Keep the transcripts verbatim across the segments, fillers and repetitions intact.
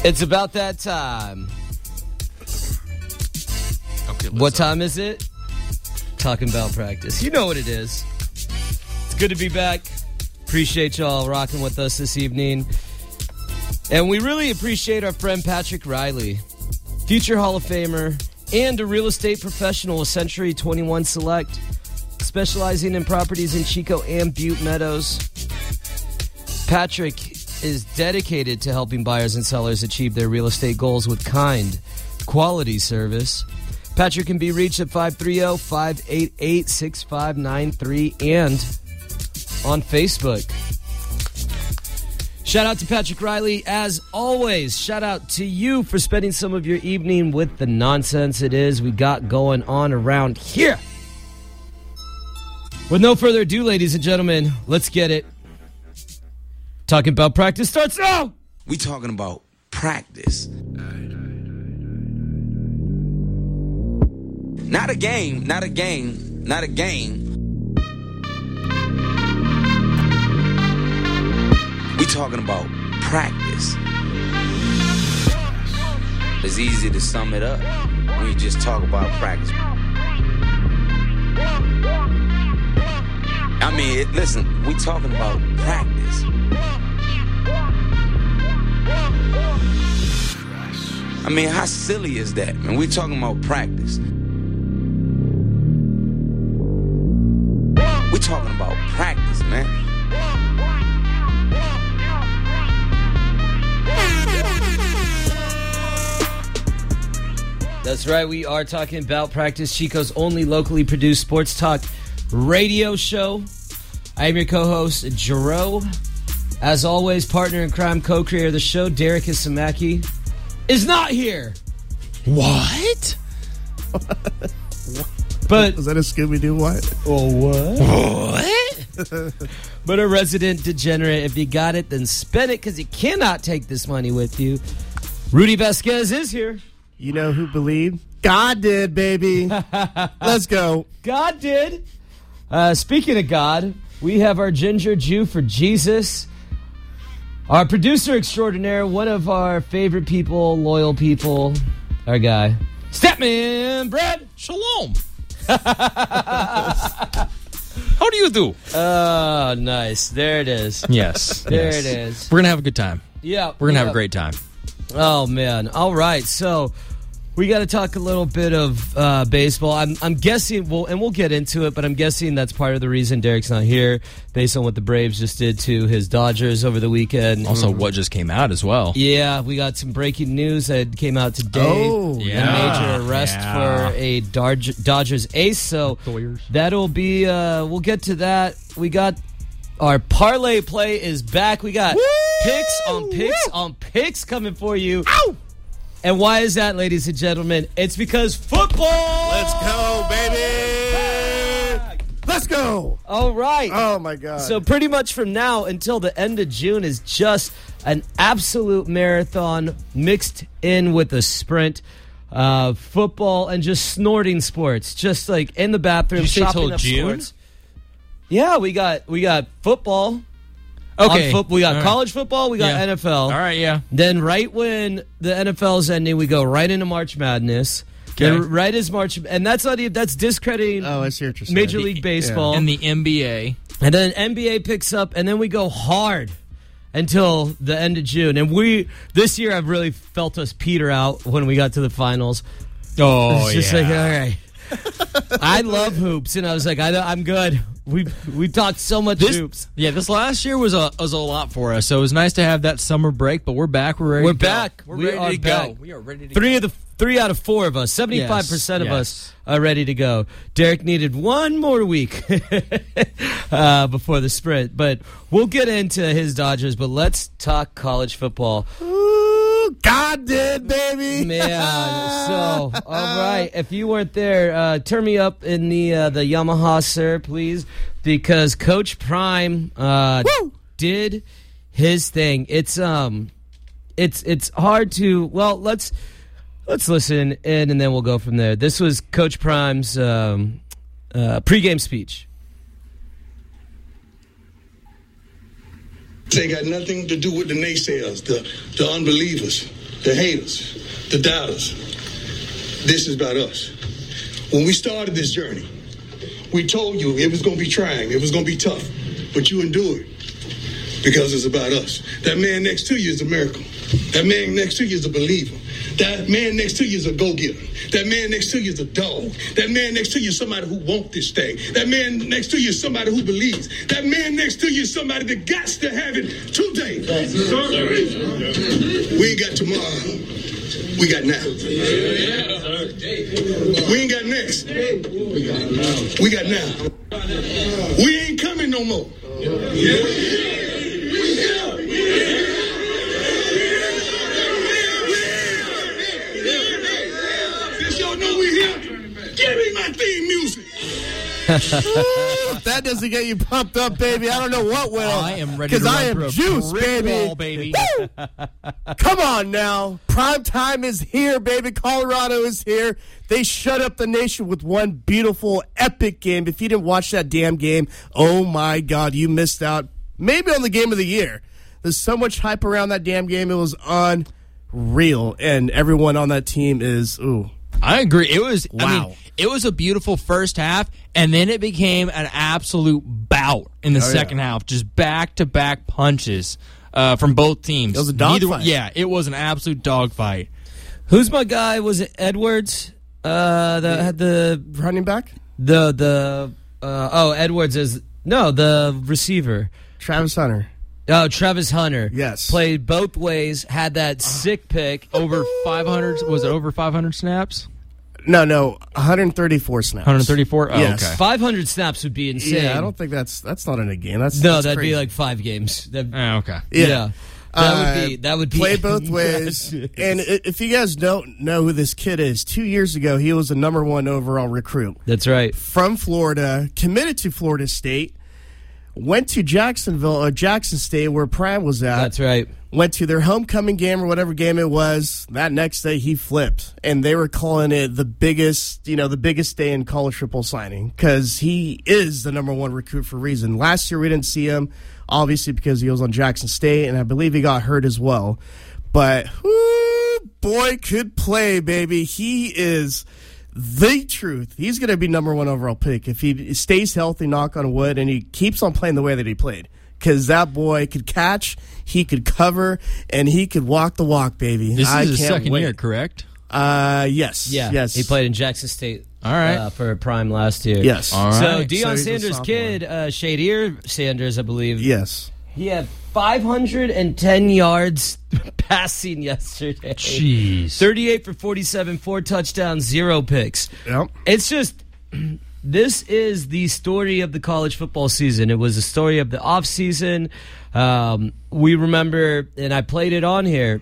It's about that time. Okay, what time is it? Talking about practice. You know what it is. It's good to be back. Appreciate y'all rocking with us this evening. And we really appreciate our friend Patrick Riley, future Hall of Famer and a real estate professional with Century twenty-one Select, specializing in properties in Chico and Butte Meadows. Patrick is dedicated to helping buyers and sellers achieve their real estate goals with kind, quality service. Patrick can be reached at five three zero, five eight eight, six five nine three and on Facebook. Shout out to Patrick Riley. As always, shout out to you for spending some of your evening with the nonsense it is we got going on around here. With no further ado, ladies and gentlemen, let's get it. Talking about practice starts now. We talking about practice. Not a game, not a game, not a game. We talking about practice. It's easy to sum it up when you just talk about practice. I mean, it, listen, we talking about practice. I mean, how silly is that, man? We talking about practice. We talking about practice, man. That's right, we are talking about practice, Chico's only locally produced sports talk radio show. I am your co-host, Jero. As always, partner in crime, co-creator of the show, Derek Isamaki, is not here. What? But is that a Scooby-Doo what? Oh, what? What? But a resident degenerate. If you got it, then spend it, because you cannot take this money with you. Rudy Vasquez is here. You know who believed? God did, baby. Let's go. God did. Uh, speaking of God, we have our Ginger Jew for Jesus. Our producer extraordinaire, one of our favorite people, loyal people, our guy, Statman Brad. Shalom. How do you do? Oh, nice. There it is. Yes. There yes. it is. We're going to have a good time. Yeah. We're going to yeah. have a great time. Oh, man. All right. So we got to talk a little bit of uh, baseball. I'm, I'm guessing, well, and we'll get into it, but I'm guessing that's part of the reason Derek's not here, based on what the Braves just did to his Dodgers over the weekend. Also, what just came out as well. Yeah, we got some breaking news that came out today. Oh, yeah. A major arrest Yeah. for a Dodge, Dodgers ace. So that'll be, uh, we'll get to that. We got our parlay play is back. We got Woo! picks on picks Woo! on picks coming for you. Ow! And why is that, ladies and gentlemen? It's because football! Let's go, baby! Let's go! All right. Oh, my God. So pretty much from now until the end of June is just an absolute marathon mixed in with a sprint. Uh, football and just snorting sports. Just like in the bathroom, Did you say chopping till up June? sports. Yeah, we got we got football. Okay. On fo- we got All right. college football, we got Yeah. N F L. All right, yeah. Then right when the N F L is ending, we go right into March Madness. Okay. Then right as March, and that's not even, that's discrediting Oh, I see what you're saying. Major League Baseball. And the N B A. And then N B A picks up, and then we go hard until the end of June. And we, this year, I've really felt us peter out when we got to the finals. Oh, It's just yeah. like, all right. I love hoops, and I was like, I, I'm good. We we talked so much This, hoops. yeah, this last year was a was a lot for us, so it was nice to have that summer break. But we're back. We're ready. We're to go. back. We're We ready are to back. go. We are ready to Three go. of the three out of four of us, seventy-five percent Yes, of yes. us are ready to go. Derek needed one more week uh, before the sprint, but we'll get into his Dodgers. But let's talk college football. Ooh, God did, baby. Man, so all right. If you weren't there, uh, turn me up in the uh, the Yamaha, sir, please, because Coach Prime uh, did his thing. It's um, it's it's hard to. Well, let's let's listen in, and then we'll go from there. This was Coach Prime's um, uh, pregame speech. They got nothing to do with the naysayers, the, the unbelievers. the haters, the doubters. This is about us. When we started this journey, we told you it was going to be trying, it was going to be tough, but you endured because it's about us. That man next to you is a miracle. That man next to you is a believer. That man next to you is a go-getter. That man next to you is a dog. That man next to you is somebody who wants this thing. That man next to you is somebody who believes. That man next to you is somebody that got to have it today. We ain't got tomorrow. We got now. We ain't got next. We got now. We ain't coming no more. Since y'all know we here, give me my theme music. If that doesn't get you pumped up, baby, I don't know what will. I am ready to Because run I am through a juiced, brick baby. wall, baby. Woo! Come on now. Prime time is here, baby. Colorado is here. They shut up the nation with one beautiful, epic game. If you didn't watch that damn game, oh, my God, you missed out. Maybe on the game of the year. There's so much hype around that damn game. It was unreal. And everyone on that team is, ooh. I agree. It was, Wow. I mean, it was a beautiful first half, and then it became an absolute bout in the Oh, second yeah. half. Just back-to-back punches uh, from both teams. It was a Neither- dogfight. Yeah, it was an absolute dogfight. Who's my guy? Was it Edwards? Uh, that had the Running back? the the uh, oh Edwards is no the receiver. Travis Hunter. Oh, Travis Hunter. Yes. Played both ways, had that sick pick. Over five hundred, was it over five hundred snaps? No, no, one hundred thirty-four snaps. one hundred thirty-four? Oh, Yes. okay. five hundred snaps would be insane. Yeah, I don't think that's that's not in a game. That's No, that's that'd crazy. be like five games. That, Oh, okay. yeah. Yeah. That Uh, would be that would be play both ways. And i- if you guys don't know who this kid is, two years ago he was the number one overall recruit That's right. from Florida, committed to Florida State, went to Jacksonville or Jackson State where Prime was at. That's right. Went to their homecoming game or whatever game it was. That next day he flipped, and they were calling it the biggest, you know, the biggest day in college football signing because he is the number one recruit for a reason. Last year we didn't see him, obviously because he was on Jackson State, and I believe he got hurt as well. But whoo, boy could play, baby. He is the truth. He's going to be number one overall pick if he stays healthy, knock on wood, and he keeps on playing the way that he played. Because that boy could catch, he could cover, and he could walk the walk, baby. This I is his can't second wait. year, correct? Uh, yes. Yeah. Yes. He played in Jackson State. All right. Uh, for Prime last year. Yes. All So right. Deion So he's a Sanders' sophomore. kid, uh, Shadir Sanders, I believe. Yes. He had five hundred ten yards passing yesterday. Jeez. thirty-eight for forty-seven, four touchdowns, zero picks. Yep. It's just, this is the story of the college football season. It was the story of the offseason. Um, we remember, and I played it on here,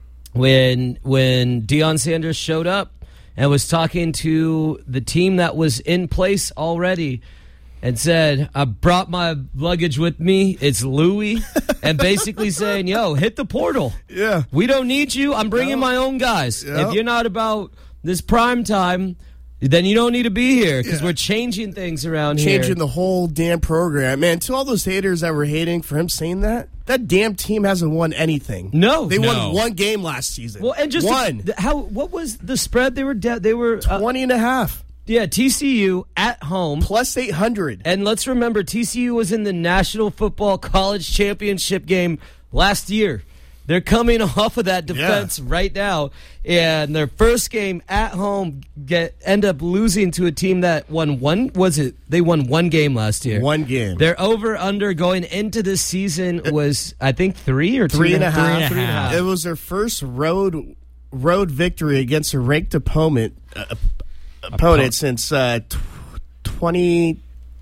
when when Deion Sanders showed up and was talking to the team that was in place already and said, I brought my luggage with me. It's Louis. And basically saying, yo, hit the portal. Yeah. We don't need you. I'm bringing No. my own guys. Yep. If you're not about this prime time, then you don't need to be here because Yeah. we're changing things around here. Changing the whole damn program. Man, to all those haters that were hating for him saying that, that damn team hasn't won anything. No. They No. won one game last season. Well, and just one. th- how what was the spread? They were de- they were uh, twenty and a half. yeah, T C U at home. Plus eight hundred. And let's remember, T C U was in the National Football College Championship game last year. They're coming off of that defense Yeah. right now, and their first game at home get end up losing to a team that won one. Was it? They won one game last year. One game. Their over under going into this season was, I think, three or two Three and a half. Three and a half. It was their first road road victory against a ranked opponent uh, opponent since uh, tw- twenty,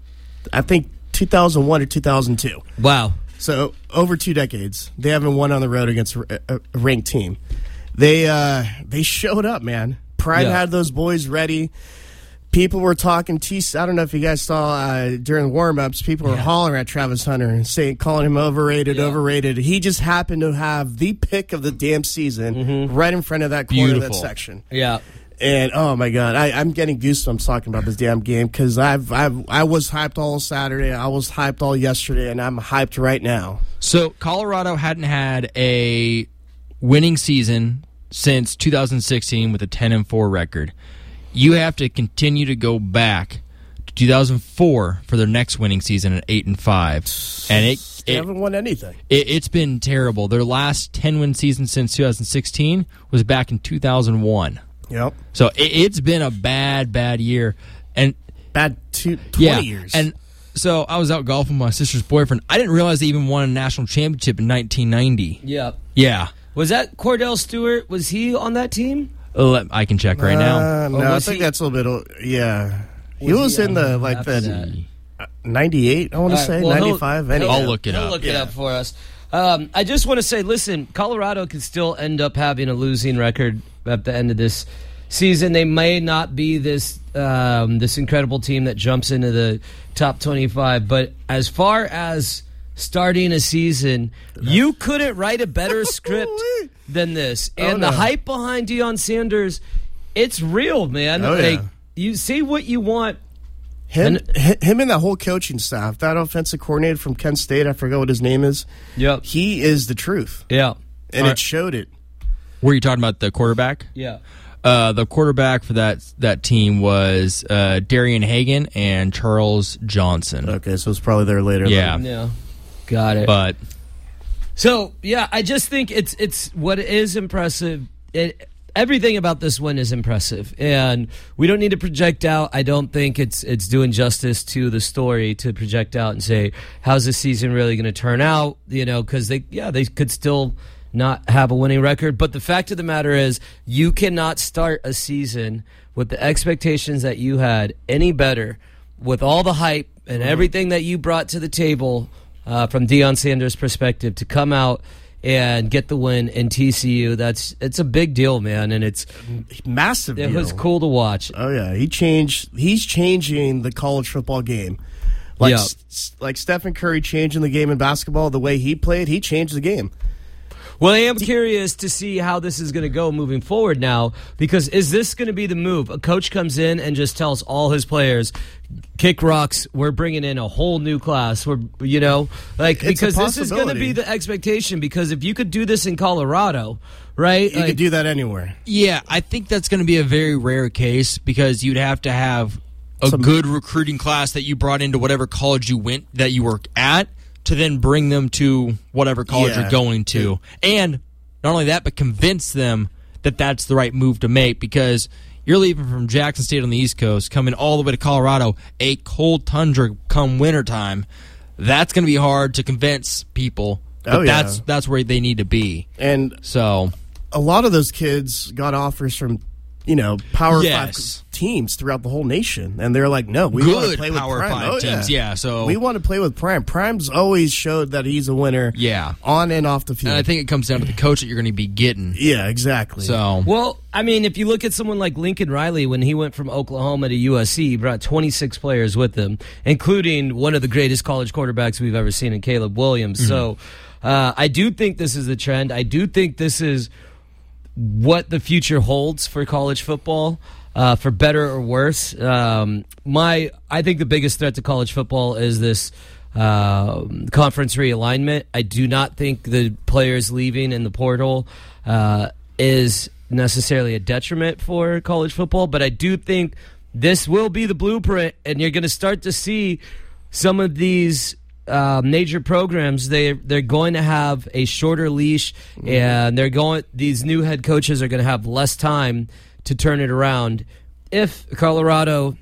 I think two thousand one or two thousand two. Wow. So over two decades, they haven't won on the road against a, a, a ranked team. They uh, they showed up, man. Prime Yeah. had those boys ready. People were talking. T- I don't know if you guys saw uh, during warm-ups, people were hollering at Travis Hunter and saying, calling him overrated, Yeah. overrated. He just happened to have the pick of the damn season right in front of that corner of that Beautiful. section. Yeah. And oh my god, I, I'm getting goosebumps talking about this damn game because I've, I've I was hyped all Saturday, I was hyped all yesterday, and I'm hyped right now. So Colorado hadn't had a winning season since two thousand sixteen with a ten and four record. You have to continue to go back to two thousand four for their next winning season at eight and five, and it, They it haven't won anything. It, it's been terrible. Their last ten-win season since two thousand sixteen was back in two thousand one. Yep. So it, it's been a bad, bad year. And Bad two, twenty yeah, years. And so I was out golfing with my sister's boyfriend. I didn't realize they even won a national championship in nineteen ninety. Yeah. Yeah. Was that Cordell Stewart? Was he on that team? Uh, I can check right now. Uh, no, Or I was think he- that's a little bit. Yeah, he Was was he, in the uh, like after the ninety-eight. I want to All right, say well, he'll- ninety-five. he'll- I'll look it he'll up. look it Yeah. up for us. Um, I just want to say, listen, Colorado could still end up having a losing record at the end of this season. They may not be this um, this incredible team that jumps into the top twenty-five, but as far as starting a season, you couldn't write a better script than this. And Oh, the no. hype behind Deion Sanders, it's real, man. Oh, like, yeah. you see what you want. Him, hi- him and that whole coaching staff, that offensive coordinator from Kent State, I forgot what his name is. Yep. He is the truth, Yeah. and it showed it. Were you talking about the quarterback? Yeah. Uh, the quarterback for that that team was uh, Darian Hagan and Charles Johnson. Okay, so it's probably there later. Yeah. then. Yeah. Got it. But So yeah, I just think it's it's what is impressive. It, everything about this win is impressive, and we don't need to project out. I don't think it's it's doing justice to the story to project out and say how's the season really going to turn out. You know, because they yeah they could still not have a winning record. But the fact of the matter is, you cannot start a season with the expectations that you had any better, with all the hype and everything that you brought to the table. Uh, from Deion Sanders' perspective, to come out and get the win in T C U, that's it's a big deal, man, and it's Massive. it deal. was cool to watch. Oh yeah, he changed. He's changing the college football game. Like Yeah. s- like Stephen Curry changing the game in basketball. The way he played, he changed the game. Well, I am curious to see how this is going to go moving forward now, because is this going to be the move? A coach comes in and just tells all his players, kick rocks, we're bringing in a whole new class. We're, you know, like, It's a because this is going to possibility. be the expectation, because if you could do this in Colorado, right? You like, could do that anywhere. yeah, I think that's going to be a very rare case because you'd have to have a Some- good recruiting class that you brought into whatever college you went that you were at to then bring them to whatever college Yeah. you're going to. And not only that, but convince them that that's the right move to make because you're leaving from Jackson State on the East Coast, coming all the way to Colorado, a cold tundra come wintertime. That's going to be hard to convince people. But Oh, yeah. that's that's where they need to be. And So a lot of those kids got offers from, you know, Power Yes. Five teams throughout the whole nation, and they're like, "No, we want to good play with Power Prime." Five Oh, teams. Yeah. so we want to play with Prime. Prime's always showed that he's a winner. Yeah. on and off the field. and I think it comes down to the coach that you're going to be getting. yeah, exactly. So Well, I mean, if you look at someone like Lincoln Riley, when he went from Oklahoma to U S C, he brought twenty-six players with him, including one of the greatest college quarterbacks we've ever seen in Caleb Williams. Mm-hmm. So uh, I do think this is the trend. I do think this is what the future holds for college football, uh, for better or worse. Um, my, I think the biggest threat to college football is this uh, conference realignment. I do not think the players leaving in the portal uh, is necessarily a detriment for college football, but I do think this will be the blueprint, and you're going to start to see some of these uh, major programs. They they're going to have a shorter leash, and they're going. These new head coaches are going to have less time to turn it around. If Colorado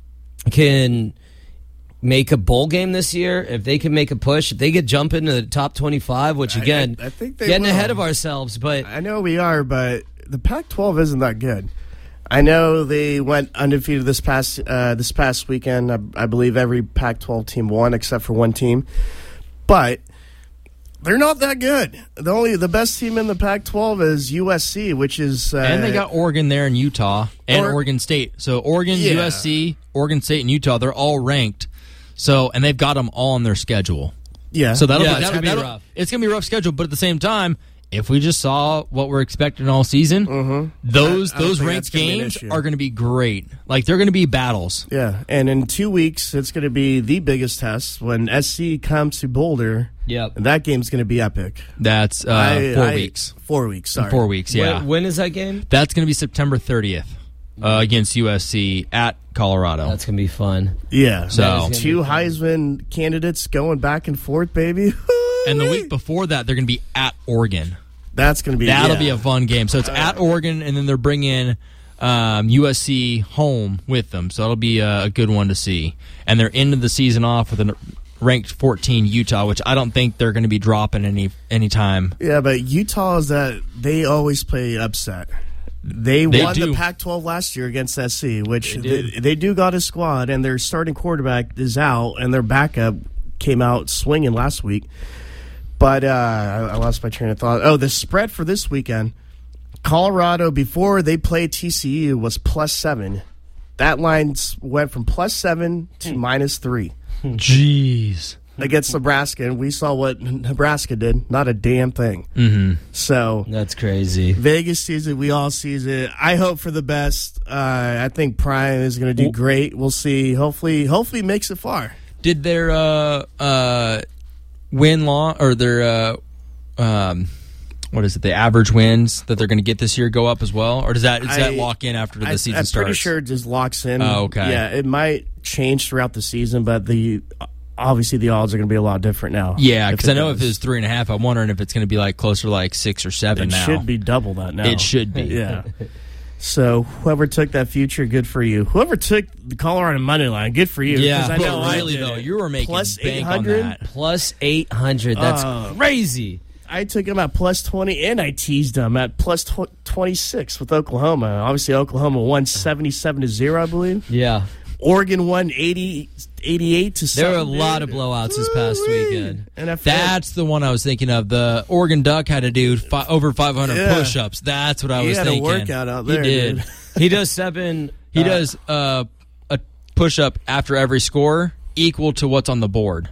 can make a bowl game this year, if they can make a push, if they could jump into the top twenty-five, which again, I- I think they getting will. ahead of ourselves, but I know we are, but the Pac twelve isn't that good. I know they went undefeated this past uh, this past weekend. I, I believe every Pac twelve team won except for one team, but they're not that good. The only the best team in the Pac twelve is U S C, which is uh, and they got Oregon there and Utah and Or- Oregon State. So Oregon, Yeah. U S C, Oregon State, and Utah, they're all ranked. So and they've got them all on their schedule. yeah. So that'll Yeah, be, it's that'll, gonna be that'll- rough. It's gonna be a rough schedule, but at the same time, if we just saw what we're expecting all season, Mm-hmm. those I- I don't those think ranked that's gonna be an games issue. are going to be great. Like, they're going to be battles. Yeah, and in two weeks, it's going to be the biggest test when S C comes to Boulder. Yep. And that game's going to be epic. That's uh, I- four I- weeks. Four weeks, sorry. Four weeks, yeah. When, when is that game? That's going to be September thirtieth uh, against U S C at Colorado. That's going to be fun. Yeah. So- That is gonna Two be fun. Heisman candidates going back and forth, baby. and the week before that, they're going to be at Oregon. That's going to be That'll yeah. be a fun game. So it's at Oregon, and then they're bringing um, U S C home with them. So that'll be a, a good one to see. And they're into the season off with a ranked fourteen Utah, which I don't think they're going to be dropping any any time. Yeah, but Utah is that they always play upset. They, They won do. the Pac twelve last year against S C, which They they, did. they do got a squad, and their starting quarterback is out, and their backup came out swinging last week. But uh, I, I lost my train of thought. Oh, the spread for this weekend, Colorado, before they played T C U, was plus seven. That line s- went from plus seven to minus three Jeez. against Nebraska, and we saw what Nebraska did. Not a damn thing. Mm-hmm. So That's crazy. Vegas sees it. We all sees it. I hope for the best. Uh, I think Prime is going to do great. We'll see. Hopefully, hopefully makes it far. Did their uh, uh, win law or their uh, um, what is it? The average wins that they're going to get this year go up as well, or does that does that I- lock in after the I, season I'm starts? pretty sure it just locks in. Oh, okay. Yeah, it might change throughout the season, but the obviously the odds are going to be a lot different now. Yeah, if because I know does. if it was three and a half, I'm wondering if it's going to be like closer to like six or seven it now. should be double that now. It should be. Yeah. So whoever took that future, good for you. Whoever took the Colorado money line, good for you. Yeah, 'cause I but know I really did though, it. you were making Plus bank on 800? that. Plus eight hundred. That's Oh. crazy. I took him at plus twenty, and I teased him at plus tw- twenty-six with Oklahoma. Obviously, Oklahoma won seventy-seven to zero, I believe. Yeah. Oregon won eighty, eighty-eight to There were a something, lot dude. of blowouts this past Woo-wee. weekend. And I felt- That's the one I was thinking of. The Oregon Duck had to do fi- over five hundred Yeah. push-ups. That's what I He was had a thinking. workout out there, He did. dude. He does seven. He uh, does uh, a push-up after every score equal to what's on the board.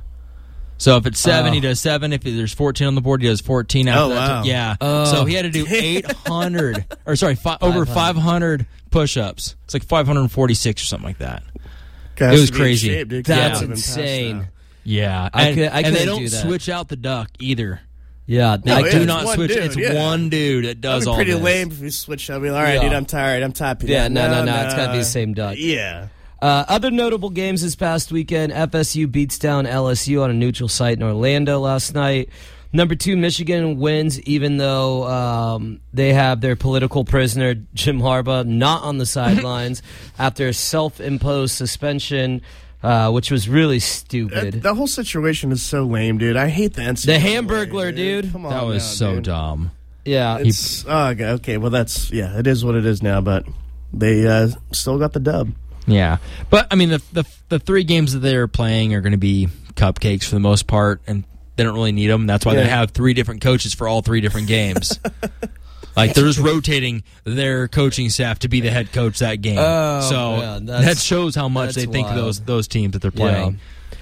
So if it's seven, Oh. he does seven. If there's fourteen on the board, he does fourteen. After Oh, that, wow. yeah. Oh. So he had to do eight hundred, or sorry, fi- over five hundred push-ups. It's like five hundred forty-six or something like that. Guys It was to be in crazy. shape, dude, 'cause That's I haven't passed insane. that. Yeah, I and, could- I and they couldn't don't do that. switch out the duck either. Yeah. No, Like, yeah, do it's not one switch. dude, it's yeah. one dude that does That'd be all pretty this. lame if you switched up. Be like, all right, Yeah. dude, I'm tired. I'm tapping. Yeah, no, no, no, no. it's gotta be the same duck. Yeah. Uh, other notable games this past weekend, F S U beats down L S U on a neutral site in Orlando last night. Number two, Michigan wins, even though um, they have their political prisoner, Jim Harbaugh, not on the sidelines after a self-imposed suspension, uh, which was really stupid. That, that whole situation is so lame, dude. I hate the N C double A. The Hamburglar, dude. Come on, That was now, so dude. dumb. yeah. It's oh, okay, okay. Well, that's yeah. It is what it is now, but they uh, still got the dub. Yeah, but I mean the the the three games that they're playing are going to be cupcakes for the most part, and they don't really need them. That's why they Yeah. have three different coaches for all three different games. Like they're just rotating their coaching staff to be the head coach that game. Oh, so man, that's- that shows how much they that's think of wild. those those teams that they're playing.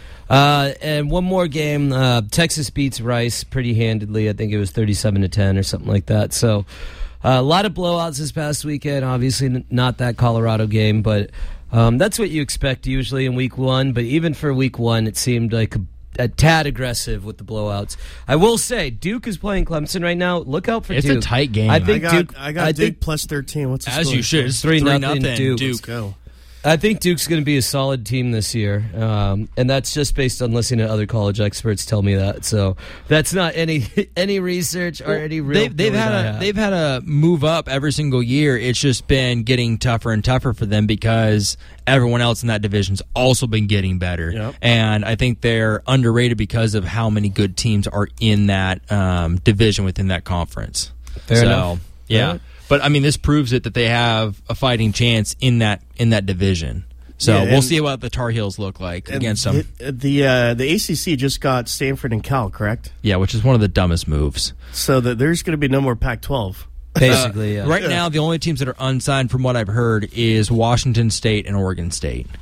Uh, and one more game, uh, Texas beats Rice pretty handedly. I think it was thirty-seven to ten or something like that. So uh, a lot of blowouts this past weekend. Obviously n- not that Colorado game, but um, that's what you expect usually in week one. But even for week one, it seemed like a, a tad aggressive with the blowouts. I will say, Duke is playing Clemson right now. Look out for It's Duke. a tight game. I I think got Duke. I got I Duke think, plus thirteen. What's the As score? you should. It's Three three, nothing nothing Duke. Let's Duke. go. I think Duke's going to be a solid team this year, um, and that's just based on listening to other college experts tell me that. So that's not any any research or any real. They've, they've feeling had I a have. they've had a move up every single year. It's just been getting tougher and tougher for them because everyone else in that division's also been getting better. Yep. And I think they're underrated because of how many good teams are in that um, division within that conference. Fair so, enough. Yeah. Yeah. But I mean, this proves it that they have a fighting chance in that in that division. So Yeah, we'll and- see what the Tar Heels look like And against them. it- the uh, the A C C just got Stanford and Cal, correct? Yeah, which is one of the dumbest moves. So that there's going to be no more Pac twelve. basically. Uh, yeah. Right now, the only teams that are unsigned, from what I've heard, is Washington State and Oregon State.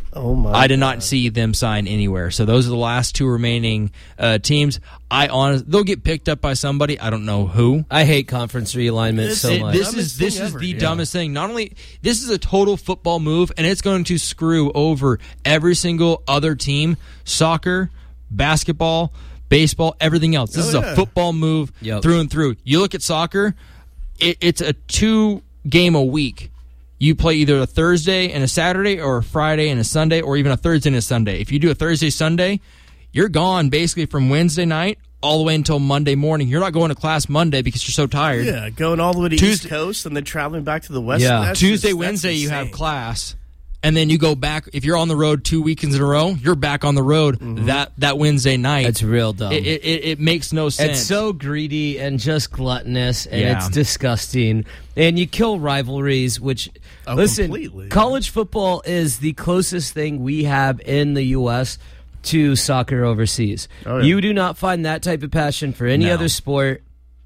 Oh my! I did God. not see them sign anywhere. So those are the last two remaining uh, teams. I honest, they'll get picked up by somebody. I don't know who. I hate conference realignment It's- so It- much. this Dumbest is this thing is ever, the yeah. dumbest thing. Not only this is a total football move, and it's going to screw over every single other team: soccer, basketball, baseball, everything else. This Oh, is yeah. a football move Yep. through and through. You look at soccer; it, it's a two game a week. You play either a Thursday and a Saturday, or a Friday and a Sunday, or even a Thursday and a Sunday. If you do a Thursday Sunday, you're gone basically from Wednesday night all the way until Monday morning. You're not going to class Monday because you're so tired. Yeah, going all the way to Tuesday- East Coast and then traveling back to the West. Yeah. that's Tuesday, just- that's Wednesday, you have insane. class, and then you go back. If you're on the road two weekends in a row, you're back on the road that, that Wednesday night. It's real dumb. It, it, it, it makes no sense. It's so greedy and just gluttonous, and Yeah. it's disgusting. And you kill rivalries, which, Oh, listen, completely. college football is the closest thing we have in the U S to soccer overseas. Oh, yeah. You do not find that type of passion for any No. other sport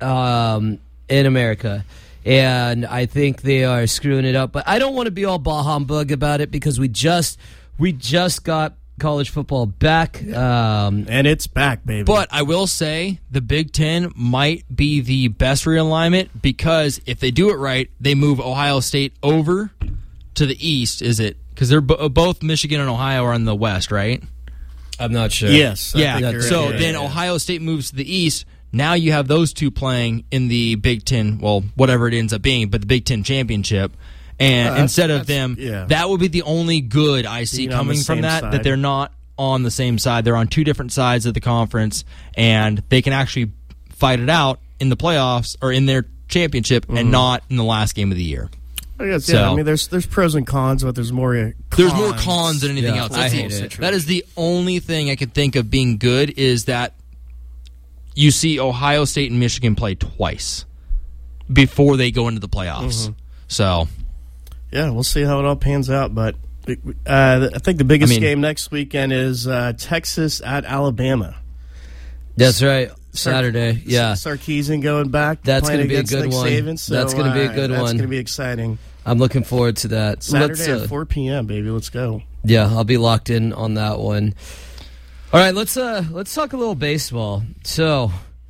um, in America. And I think they are screwing it up. But I don't want to be all bah humbug about it because we just we just got college football back. Um, And it's back, baby. But I will say the Big Ten might be the best realignment because if they do it right, they move Ohio State over to the east. Is it because they're bo- both Michigan and Ohio are in the west, right? I'm not sure. yes, I Yeah. think you're So right. Yeah, then yeah. Ohio State moves to the east. Now you have those two playing in the Big Ten, well, whatever it ends up being, but the Big Ten championship. And Uh, that's- instead of that's- them, yeah. that would be the only good I see Being on the coming from same that, side. that they're not on the same side. They're on two different sides of the conference, and they can actually fight it out in the playoffs or in their championship Mm-hmm. and not in the last game of the year. I guess, yeah, So- I mean, there's there's pros and cons, but there's more uh, cons. There's more cons than anything Yeah, else. I That's hate the- it. That is the only thing I could think of being good is that you see Ohio State and Michigan play twice before they go into the playoffs. Mm-hmm. So, Yeah, we'll see how it all pans out. But uh, I think the biggest I mean- game next weekend is uh, Texas at Alabama. That's right. Saturday. Yeah. Sarkisian going back. That's playing gonna be a against good Nick one. Saban, so, That's gonna be a uh, good That's one. going to be exciting. I'm looking forward to that. Saturday Let's, uh, at four p.m., baby. Let's go. Yeah, I'll be locked in on that one. All right, let's uh let's talk a little baseball. So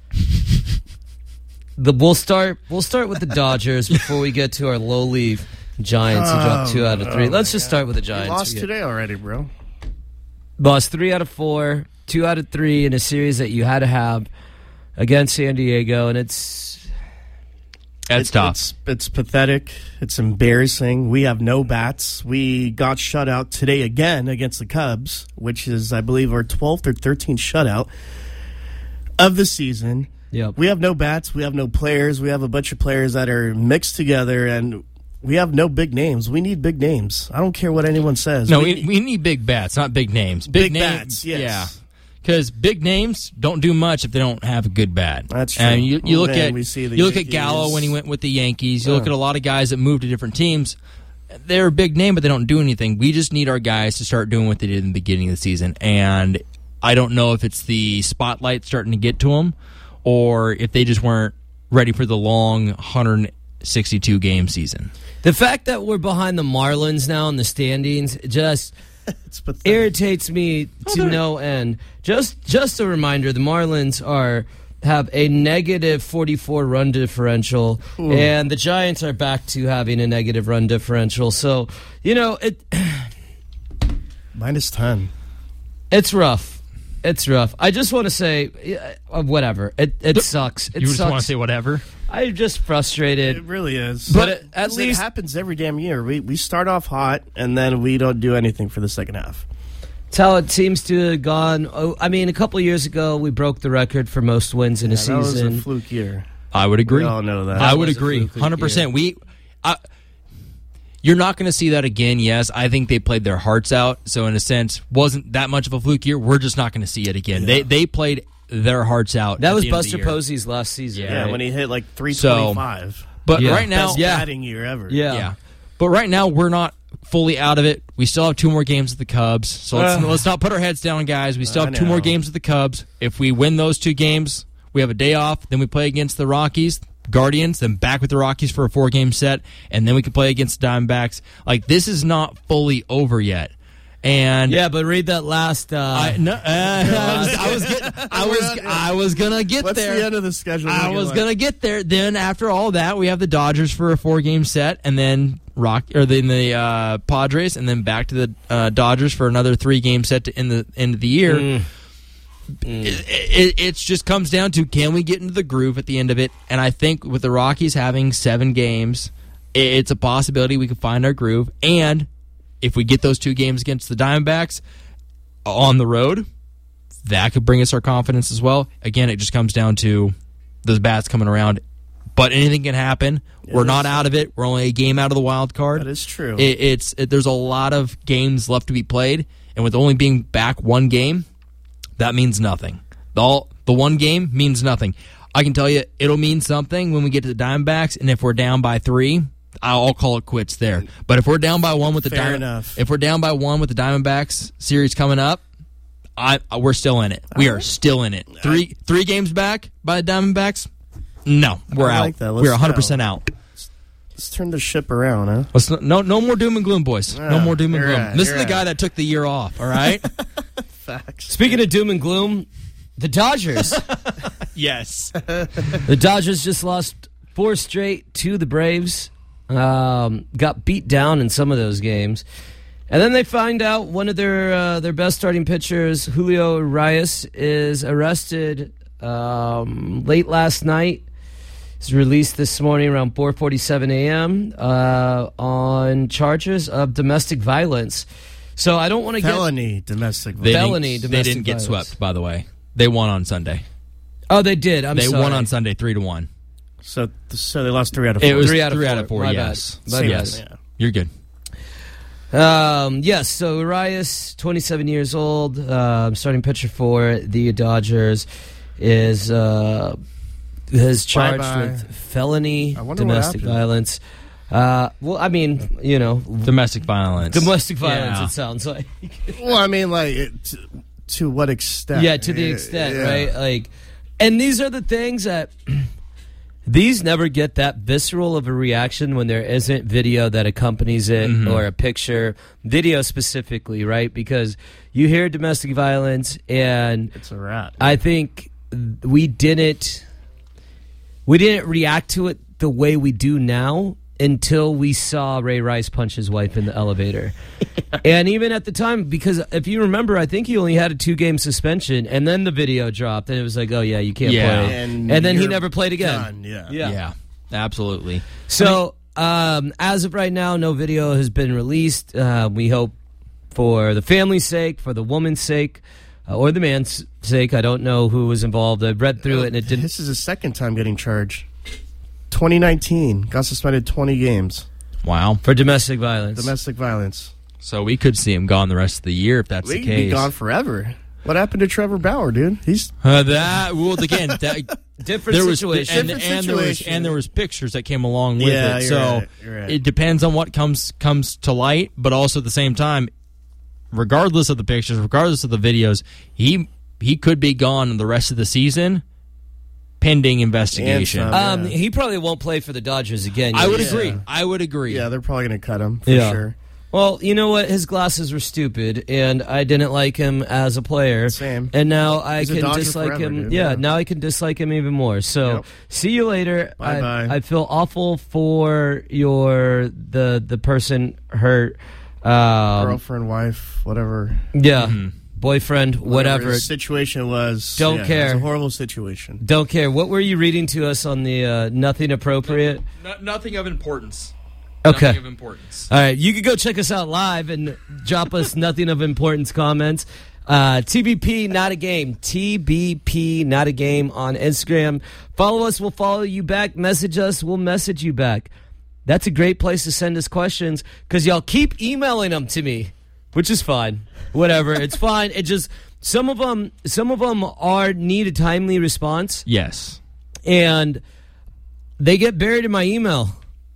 the we'll start we'll start with the Dodgers before we get to our lowly Giants who dropped two out of three. Oh, Let's just my start with the You Giants. lost Forget- today already, bro. Lost three out of four, two out of three in a series that you had to have against San Diego, and it's that's It- tough. It's, it's pathetic. It's embarrassing. We have no bats. We got shut out today again against the Cubs, which is, I believe, our twelfth or thirteenth shutout of the season. Yep. We have no bats. We have no players. We have a bunch of players that are mixed together, and we have no big names. We need big names. I don't care what anyone says. No, we, we, we need big bats, not big names. Big, Big names, bats, yes. Yeah. Because big names don't do much if they don't have a good bat. That's true. And you, you look Then at we see the you look at Yankees. Gallo when he went with the Yankees. You look Yeah. at a lot of guys that moved to different teams. They're a big name, but they don't do anything. We just need our guys to start doing what they did in the beginning of the season. And I don't know if it's the spotlight starting to get to them, or if they just weren't ready for the long one hundred sixty-two game season. the fact that we're behind the Marlins now in the standings just it's pathetic. irritates me to no end. Just just a reminder, the Marlins are have a negative forty-four run differential, and the Giants are back to having a negative run differential. So, you know, it Minus ten. it's rough. It's rough. I just want to say, uh, whatever. It it sucks. It you just sucks. want to say whatever? I'm just frustrated. It really is. But at- at It least- happens every damn year. We we start off hot and then we don't do anything for the second half. It's how it seems to have gone. Oh, I mean, a couple of years ago, we broke the record for most wins in a Yeah, that was a season. fluke year. I would agree. We all know that. I That would was a agree, fluke one hundred percent. We, I, you're not going to see that again. Yes, I think they played their hearts out. So in a sense, wasn't that much of a fluke year. We're just not going to see it again. They they played their hearts out. That at was the end of the Buster year. Posey's last season. Yeah, Yeah, right? when he hit like three twenty-five. But Yeah. right now, Best yeah. batting year ever. yeah. yeah. But right now, we're not fully out of it. We still have two more games with the Cubs. So let's, Uh, let's not put our heads down, guys. We still I have two more know. games with the Cubs. If we win those two games, we have a day off. Then we play against the Rockies, Guardians, then back with the Rockies for a four-game set, and then we can play against the Diamondbacks. Like, this is not fully over yet. And Yeah, but read that last. Uh, I, no, uh, I was, I was, getting, I was, I was gonna get What's there. the end of the schedule? I looking was like? gonna get there. Then after all that, we have the Dodgers for a four-game set, and then Rock or then the uh, Padres, and then back to the uh, Dodgers for another three-game set to end the end of the year. Mm. It, it, it just comes down to, can we get into the groove at the end of it? And I think with the Rockies having seven games, it's a possibility we could find our groove. And if we get those two games against the Diamondbacks on the road, that could bring us our confidence as well. Again, it just comes down to those bats coming around. But anything can happen. Yeah, We're not out of it. We're only a game out of the wild card. That is true. It, it's it, there's a lot of games left to be played, and with only being back one game, that means nothing. The all, the one game means nothing. I can tell you, it'll mean something when we get to the Diamondbacks, and if we're down by three, I'll call it quits there. But if we're down by one with the Fair Diamond, enough. if we're down by one with the Diamondbacks series coming up, I we're still in it. We are still in it. Three three games back by the Diamondbacks. No, we're I out. like that. Let's We're one hundred percent go. out. Let's turn the ship around, huh? Let's not, no no more doom and gloom, boys. No Yeah, more doom and you're gloom. right, this is you're the right. guy that took the year off. All right. Facts. Speaking of doom and gloom, the Dodgers. Yes. The Dodgers just lost four straight to the Braves. Um, got beat down in some of those games. And then they find out one of their uh, their best starting pitchers, Julio Urias, is arrested um, late last night. He's released this morning around four forty-seven a.m. Uh, on charges of domestic violence. So I don't want to get... Felony domestic They violence. Felony didn't, domestic They didn't get violence. swept, by the way. They won on Sunday. Oh, they did. I'm they sorry. won on Sunday three to one. So, so they lost three out of four. It was Three three out out of of four. four. My yes, bad. My Same yes. thing, yeah. You're good. Um, yes, so Urias, twenty-seven years old, uh, starting pitcher for the Dodgers, is uh, is charged Bye-bye. with felony I wonder what domestic happened. violence. Uh, well, I mean, you know, Domestic violence. domestic violence. Yeah. It sounds like. Well, I mean, like, it, to, to what extent? Yeah, to the extent, Yeah. right? Like, and these are the things that these never get that visceral of a reaction when there isn't video that accompanies it Mhm. or a picture, video specifically, right? Because you hear domestic violence, and It's a rat. I think we didn't we didn't react to it the way we do now until we saw Ray Rice punch his wife in the elevator. And even at the time, because if you remember, I think he only had a two-game suspension, and then the video dropped, and it was like, oh, yeah, you can't Yeah. play. And, And then he you're never played again. done, Yeah. Yeah. Yeah, absolutely. So, um, as of right now, no video has been released. Uh, we hope for the family's sake, for the woman's sake, uh, or the man's sake. I don't know who was involved. I read through it, and it didn't. This is his second time getting charged. twenty nineteen, got suspended twenty games. Wow. For domestic violence. Domestic violence. So we could see him gone the rest of the year if that's We the could case. be gone forever. What happened to Trevor Bauer, dude? He's Uh, that well again. That, Different there was situation. and, Different and there was situation. and there was pictures that came along with Yeah, it. you're So right, you're right. it depends on what comes comes to light, but also at the same time, regardless of the pictures, regardless of the videos, he he could be gone the rest of the season, pending investigation. And some. Um, Yeah. he probably won't play for the Dodgers again. I would Yeah. agree. I would agree. yeah, they're probably going to cut him for Yeah. sure. Well, you know what? His glasses were stupid, and I didn't like him as a player. Same. And now I He's a can Dodger dislike forever, him. dude. Yeah, Yeah. now I can dislike him even more. So, Yep. see you later. Bye-bye. I, I feel awful for your the the person hurt. Um, Girlfriend, wife, whatever. yeah, Mm-hmm. boyfriend, whatever. the situation was. Don't yeah, care. It's a horrible situation. Don't care. What were you reading to us on the uh, nothing appropriate? No, nothing of importance. Okay. Nothing of importance. All right, you can go check us out live and drop us nothing of importance comments. Uh, T B P Not a Game. T B P Not a Game on Instagram. Follow us, we'll follow you back. Message us, we'll message you back. That's a great place to send us questions because y'all keep emailing them to me, which is fine. Whatever, it's fine. It just some of them, some of them are need a timely response, Yes. and they get buried in my email.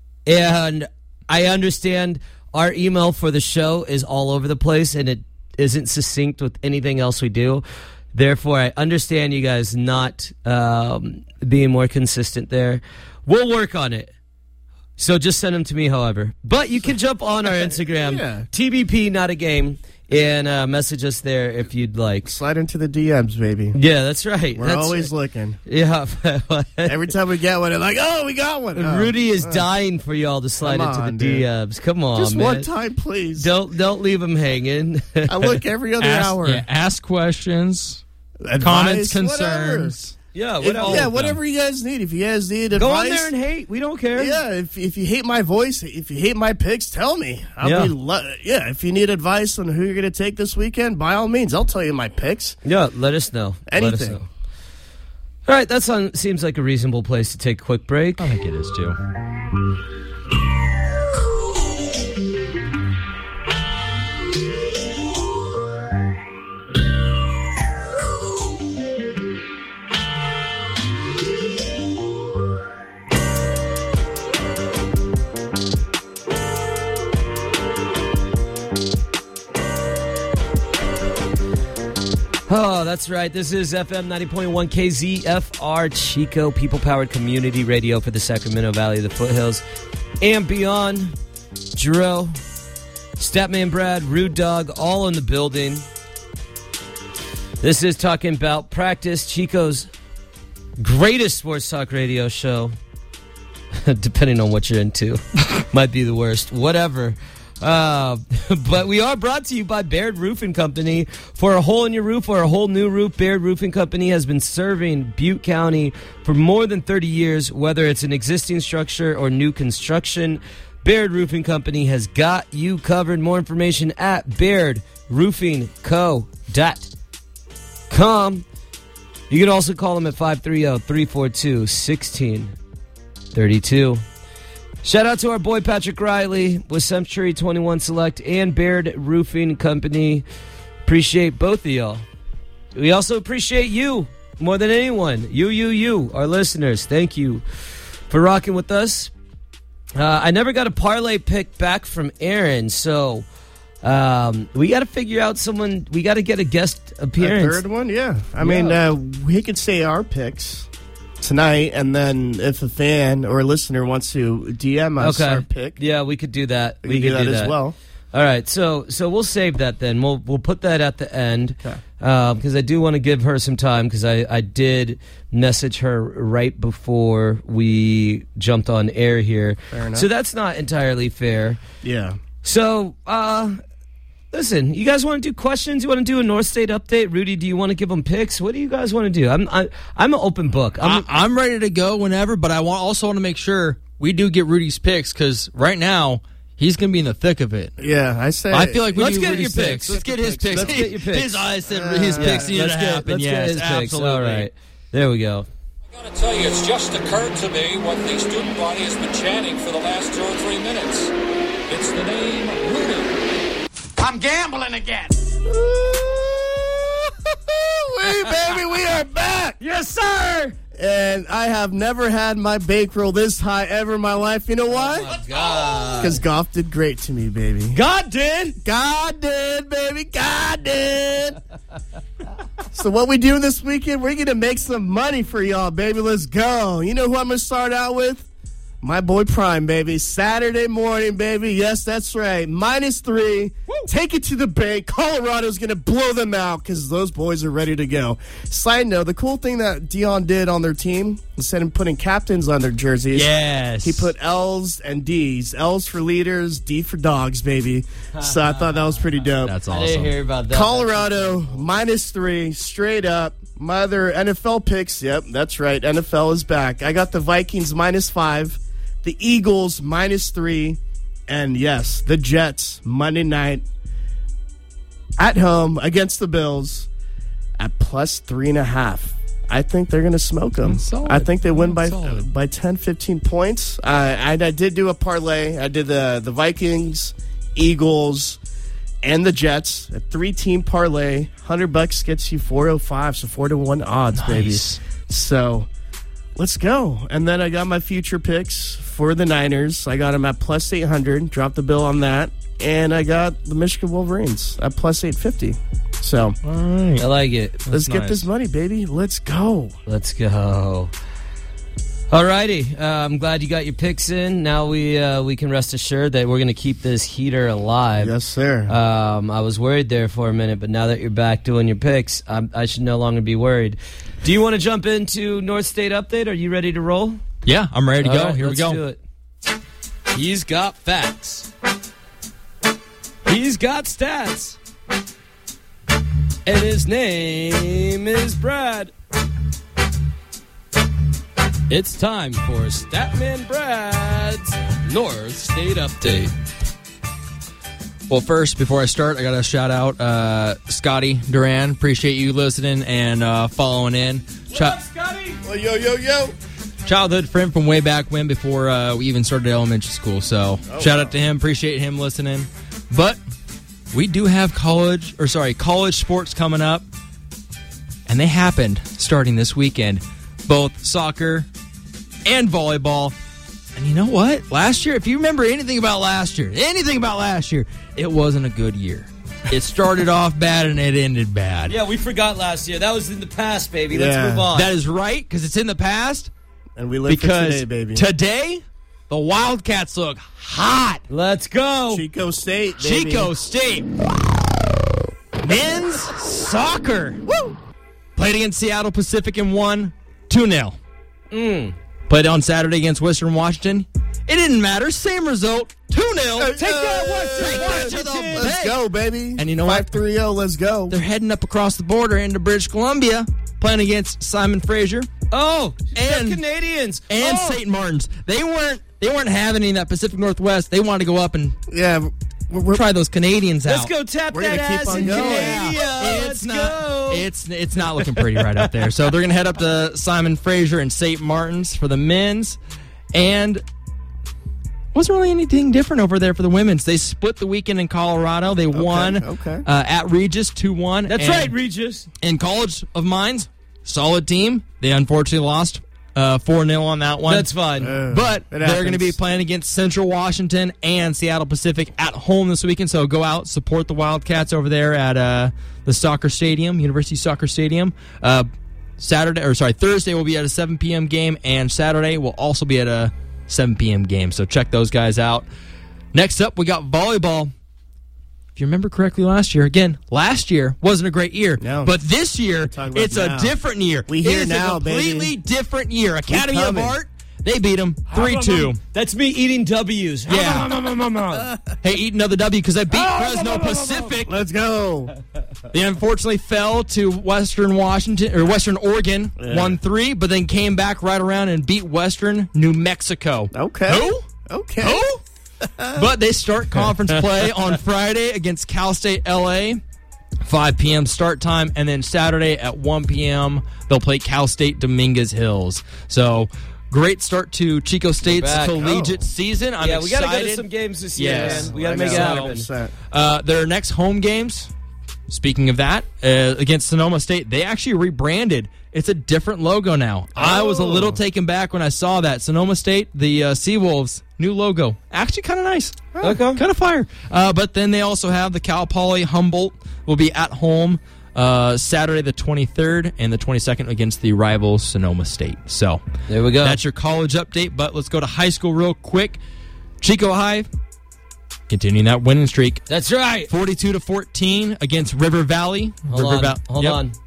And I understand our email for the show is all over the place and it isn't succinct with anything else we do. Therefore, I understand you guys not um, being more consistent there. We'll work on it. So just send them to me, however. But you can jump on our Instagram, Yeah. T B P, not a game, and uh, message us there if you'd like. Slide into the D Ms, baby. Yeah, that's right. We're that's always right. looking. Yeah. Every time we get one, they're like, oh, we got one. Oh. Rudy is dying for y'all to slide Come into on, the dude. D Ms. Come on, Just man. one time, please. Don't don't leave them hanging. I look every other Ask, hour. yeah, ask questions, Advice, comments, whatever. concerns. yeah, If- whatever. yeah, whatever you guys need. If you guys need advice, Go on there and hate. We don't care. yeah. If if you hate my voice, if you hate my picks, tell me. I'll Yeah. be lo- yeah. If you need advice on who you're going to take this weekend, by all means, I'll tell you my picks. Yeah, let us know. Let us Anything. know. All right, that sound, seems like a reasonable place to take a quick break. I think it is too. Oh, that's right. This is F M ninety point one K Z F R Chico, people-powered community radio for the Sacramento Valley, the foothills, and beyond. Jarrell, Statman Brad, Rude Dog, all in the building. This is talking about practice, Chico's greatest sports talk radio show. Depending on what you're into. Might be the worst. Whatever. Uh, but we are brought to you by Baird Roofing Company. For a hole in your roof or a whole new roof, Baird Roofing Company has been serving Butte County for more than thirty years, whether it's an existing structure or new construction. Baird Roofing Company has got you covered. More information at baird roofing co dot com. You can also call them at five three zero, three four two, one six three two. Shout out to our boy Patrick Riley with Century twenty-one Select and Baird Roofing Company. Appreciate both of y'all. We also appreciate you more than anyone. You, you, you, our listeners. Thank you for rocking with us. Uh, I never got a parlay pick back from Aaron, so um, we got to figure out someone. We got to get a guest appearance. A third one, yeah. I mean, Yeah. uh, we could say our picks tonight, and then if a fan or a listener wants to D M us Okay. our pick, Yeah, we could do that. we, can do could that, as well. All right, so so we'll save that then. We'll we'll put that at the end Okay. because I do want to give her some time because I, I did message her right before we jumped on air here. Fair enough. So that's not entirely fair. Yeah. So uh, listen, you guys want to do questions? You want to do a North State update? Rudy, do you want to give them picks? What do you guys want to do? I'm I, I'm an open book. I'm, I, I'm ready to go whenever, but I want, also want to make sure we do get Rudy's picks because right now he's going to be in the thick of it. Yeah, I say. I feel like we Let's do get Rudy's your picks. picks. Let's get his picks. Let's get your picks. His eyes said his picks needed let's to get, happen. let's yes, get his picks. absolutely. All right, there we go. I gotta tell you, it's just occurred to me what the student body has been chanting for the last two or three minutes. It's the name Rudy. I'm gambling again. Wait, baby, we are back. Yes, sir. And I have never had my bankroll this high ever in my life. You know why? Oh, God. Because golf did great to me, baby. God did. God did, baby. God did. So what we doing this weekend? We're going to make some money for y'all, baby. Let's go. You know who I'm going to start out with? My boy Prime, baby. Saturday morning, baby. Yes, that's right. Minus three. Woo. Take it to the bank. Colorado's going to blow them out because those boys are ready to go. Side note, the cool thing that Dion did on their team, instead of putting captains on their jerseys, Yes. he put L's and D's. L's for leaders, D for dogs, baby. So I thought that was pretty dope. That's I didn't awesome. hear about that. Colorado, minus three, straight up. My other N F L picks, yep, that's right. N F L is back. I got the Vikings minus five, the Eagles minus three, and yes, the Jets Monday night at home against the Bills at plus three and a half. I think they're going to smoke them. That's solid. I think they win by That's solid. by ten, fifteen points. Uh, I, I did do a parlay. I did the, the Vikings, Eagles, and the Jets. A three-team parlay. one hundred bucks gets you four oh five, so four to one odds, Nice. baby. So let's go. And then I got my future picks for the Niners. I got them at plus eight hundred. Dropped the bill on that. And I got the Michigan Wolverines at plus eight fifty. So All right. I like it. let's get nice. this money, baby. Let's go. Let's go. Alrighty, uh, I'm glad you got your picks in. Now we uh, we can rest assured that we're going to keep this heater alive. Yes, sir. Um, I was worried there for a minute, but now that you're back doing your picks, I'm, I should no longer be worried. Do you want to jump into North State Update? Are you ready to roll? Yeah, I'm ready to All go. right, Here we let's go. do it. He's got facts. He's got stats. And his name is Brad. It's time for Statman Brad's North State Update. Well, first, before I start, I got to shout out uh, Scotty Duran. Appreciate you listening and uh, following in. What up, Scotty? Oh, yo, yo, yo. Childhood friend from way back when, before uh, we even started elementary school. So Oh, shout wow. out to him. Appreciate him listening. But we do have college, or sorry, college sports coming up. And they happened starting this weekend. Both soccer and volleyball. And you know what? Last year, if you remember anything about last year, anything about last year, it wasn't a good year. It started off bad and it ended bad. Yeah, we forgot last year. That was in the past, baby. Yeah. Let's move on. That is right, because it's in the past. And we live for Because today, baby. today, the Wildcats look hot. Let's go. Chico State, baby. Chico State. Men's soccer. Woo! Played against Seattle Pacific and won two nil. Mm. Played on Saturday against Western Washington. It didn't matter. Same result. two nil. Hey, Take that, hey, Western hey, Washington. Let's go, baby. And you know what? five three oh, let's go. They're heading up across the border into British Columbia, playing against Simon Fraser Oh, And- the Canadians. and oh. Saint Martin's. They weren't they weren't having any in that Pacific Northwest. They wanted to go up and Yeah, we're, we're, try those Canadians out. Let's go tap We're that gonna keep ass on in going. Canada. It's Let's not. go. It's it's not looking pretty right out there. So they're gonna head up to Simon Fraser and Saint Martin's for the men's, and wasn't really anything different over there for the women's. They split the weekend in Colorado. They won okay. Uh, at Regis two one. That's And right, Regis. In College of Mines, solid team. They unfortunately lost uh, four nil on that one. That's fine. Uh, But it they're going to be happens. playing against Central Washington and Seattle Pacific at home this weekend. So go out, support the Wildcats over there at uh, the soccer stadium, University Soccer Stadium. Uh, Saturday, or sorry, Thursday will be at a seven p.m. game, and Saturday will also be at a seven p.m. game. So check those guys out. Next up, we got volleyball. If you remember correctly last year, again, last year wasn't a great year. No. But this year, talking about it's now. a different year. We It here is now, a completely baby. different year. Academy of coming. Art, they beat them three two. That's me eating W's. Yeah. Hey, eat another W because I beat Fresno Pacific. Let's go. They unfortunately fell to Western Washington or Western Oregon, Yeah. one three, but then came back right around and beat Western New Mexico. Okay. Who? Okay. Who? But they start conference play on Friday against Cal State L A, five p.m. start time, and then Saturday at one p.m. they'll play Cal State Dominguez Hills. So great start to Chico State's back. collegiate Oh. season. I'm Yeah, we got to go to excited. some games this year, Yes. man. We got I to make know, it one hundred happen. percent. Uh, their next home games, speaking of that, uh, against Sonoma State, they actually rebranded. It's a different logo now. I was a little taken back when I saw that. Sonoma State, the uh, Seawolves, new logo. Actually kind of nice. Okay. Kind of fire. Uh, but then they also have the Cal Poly Humboldt will be at home uh, Saturday the twenty-third and the twenty-second against the rival Sonoma State. So There we go. that's your college update. But let's go to high school real quick. Chico High, continuing that winning streak. That's right. forty-two to fourteen against River Valley. Hold River on. Val- Hold Yep. on.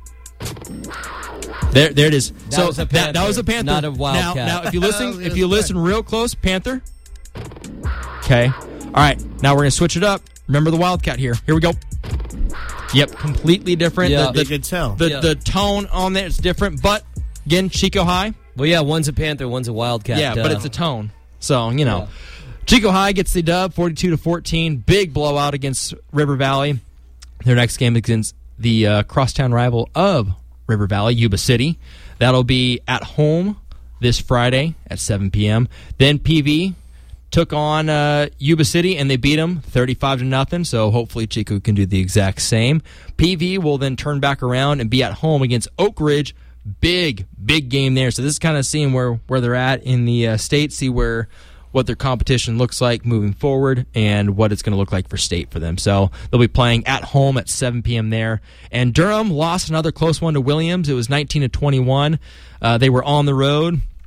There, there it is. That so was a that, that Panther, was a Panther, not a Wildcat. Now, now if you listen, was if you gonna listen real close, Panther. Okay. All right. Now we're gonna switch it up. Remember the Wildcat here. Here we go. Yep, completely different. Yeah. The, You the, could tell. the, Yeah. the tone on there is different, but again, Chico High. Well, yeah, one's a Panther, one's a Wildcat. Yeah, duh. but it's a tone. So, you know. Yeah. Chico High gets the dub, forty-two to fourteen. Big blowout against River Valley. Their next game against the uh, crosstown rival of River Valley, Yuba City. That'll be at home this Friday at seven p.m. Then P V took on uh, Yuba City, and they beat them thirty-five to nothing. So hopefully Chico can do the exact same. P V will then turn back around and be at home against Oak Ridge. Big, big game there. So this is kind of seeing where, where they're at in the uh, state, see where what their competition looks like moving forward and what it's going to look like for state for them. So they'll be playing at home at seven p.m. there. And Durham lost another close one to Williams. It was nineteen to twenty-one. Uh, they were on the road.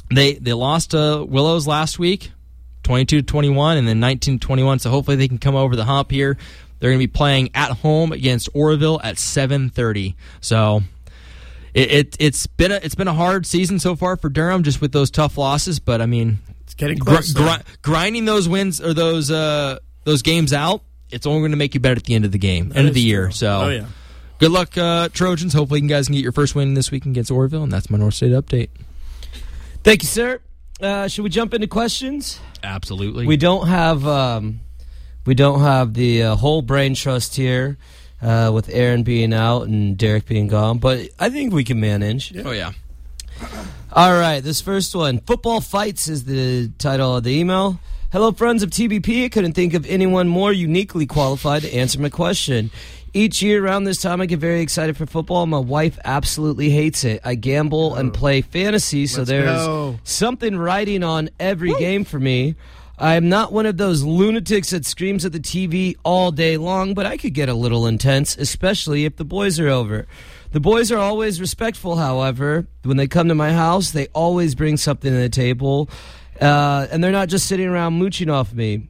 they they lost to Willows last week, twenty-two to twenty-one, and then nineteen to twenty-one. So hopefully they can come over the hump here. They're going to be playing at home against Oroville at seven thirty. So it, it it's been a it's been a hard season so far for Durham, just with those tough losses. But I mean, it's getting close. Gr- gr- grinding those wins or those uh, those games out, it's only going to make you better at the end of the game, that end of the year. True. So, oh, yeah. Good luck, uh, Trojans. Hopefully, you guys can get your first win this week against Oroville, and that's my North State update. Thank you, sir. Uh, should we jump into questions? Absolutely. We don't have um, we don't have the uh, whole brain trust here uh, with Aaron being out and Derek being gone, but I think we can manage. Oh yeah. All right, this first one, Football Fights, is the title of the email. Hello, friends of T B P. I couldn't think of anyone more uniquely qualified to answer my question. Each year around this time, I get very excited for football. My wife absolutely hates it. I gamble and play fantasy, so Let's there's go. something riding on every game for me. I am not one of those lunatics that screams at the T V all day long, but I could get a little intense, especially if the boys are over. The boys are always respectful, however. When they come to my house, they always bring something to the table, uh, and they're not just sitting around mooching off me.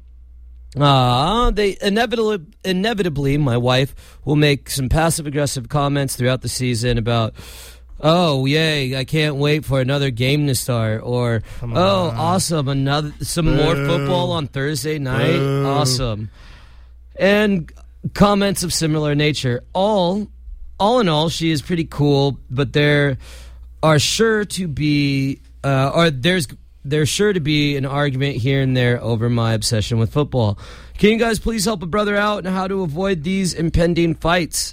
Uh, they inevitably, inevitably, my wife will make some passive-aggressive comments throughout the season about, oh, yay, I can't wait for another game to start, or, oh, awesome, another some Boo. more football on Thursday night, Boo. awesome. And comments of similar nature. All, all in all, she is pretty cool, but there are sure to be, uh, or there's There's sure to be an argument here and there over my obsession with football. Can you guys please help a brother out on how to avoid these impending fights?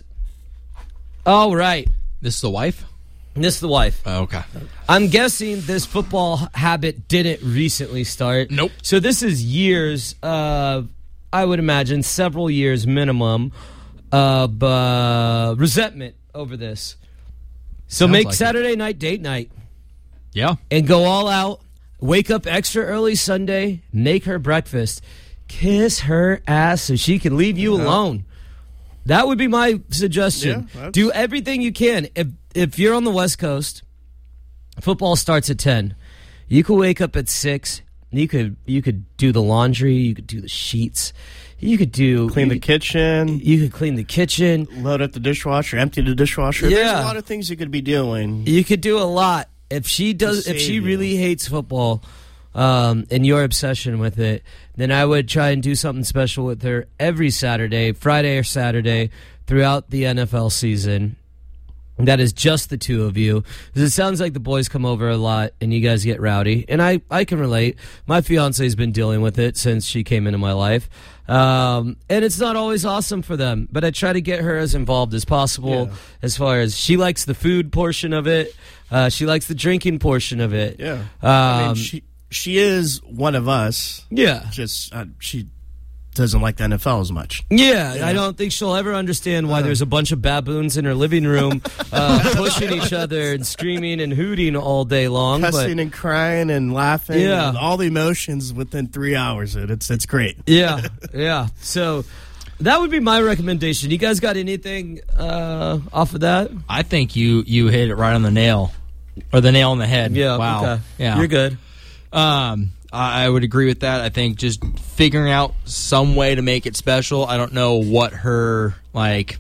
All right. This is the wife? This is the wife. Oh, okay. I'm guessing this football habit didn't recently start. Nope. So this is years, uh, I would imagine, several years minimum of uh, resentment over this. So Sounds make like Saturday night date night Yeah. and go all out. Wake up extra early Sunday, make her breakfast, kiss her ass so she can leave you alone. That would be my suggestion. Yeah, that's- Do everything you can. If if you're on the West Coast, football starts at ten. You could wake up at six. You could you could do the laundry. You could do the sheets. You could do Clean you the could, kitchen, You could clean the kitchen. load up the dishwasher, empty the dishwasher. Yeah. There's a lot of things you could be doing. You could do a lot. If she does, To if she save you. really hates football, um, and your obsession with it, then I would try and do something special with her every Saturday, Friday or Saturday, throughout the N F L season. That is just the two of you. Because it sounds like the boys come over a lot and you guys get rowdy. And I, I can relate. My fiance's been dealing with it since she came into my life. Um, and it's not always awesome for them. But I try to get her as involved as possible Yeah. as far as she likes the food portion of it. Uh, she likes the drinking portion of it. Yeah. Um, I mean, she she is one of us. yeah. Just uh, she doesn't like the N F L as much. Yeah, I don't think she'll ever understand why there's a bunch of baboons in her living room uh, pushing each other and screaming and hooting all day long. Cussing But and crying and laughing. Yeah. And all the emotions within three hours. It, it's it's great. yeah, yeah. So that would be my recommendation. You guys got anything uh, off of that? I think you you hit it right on the nail, or the nail on the head. Yeah. Wow. Okay. Yeah. You're good. Um, I I would agree with that. I think just figuring out some way to make it special. I don't know what her like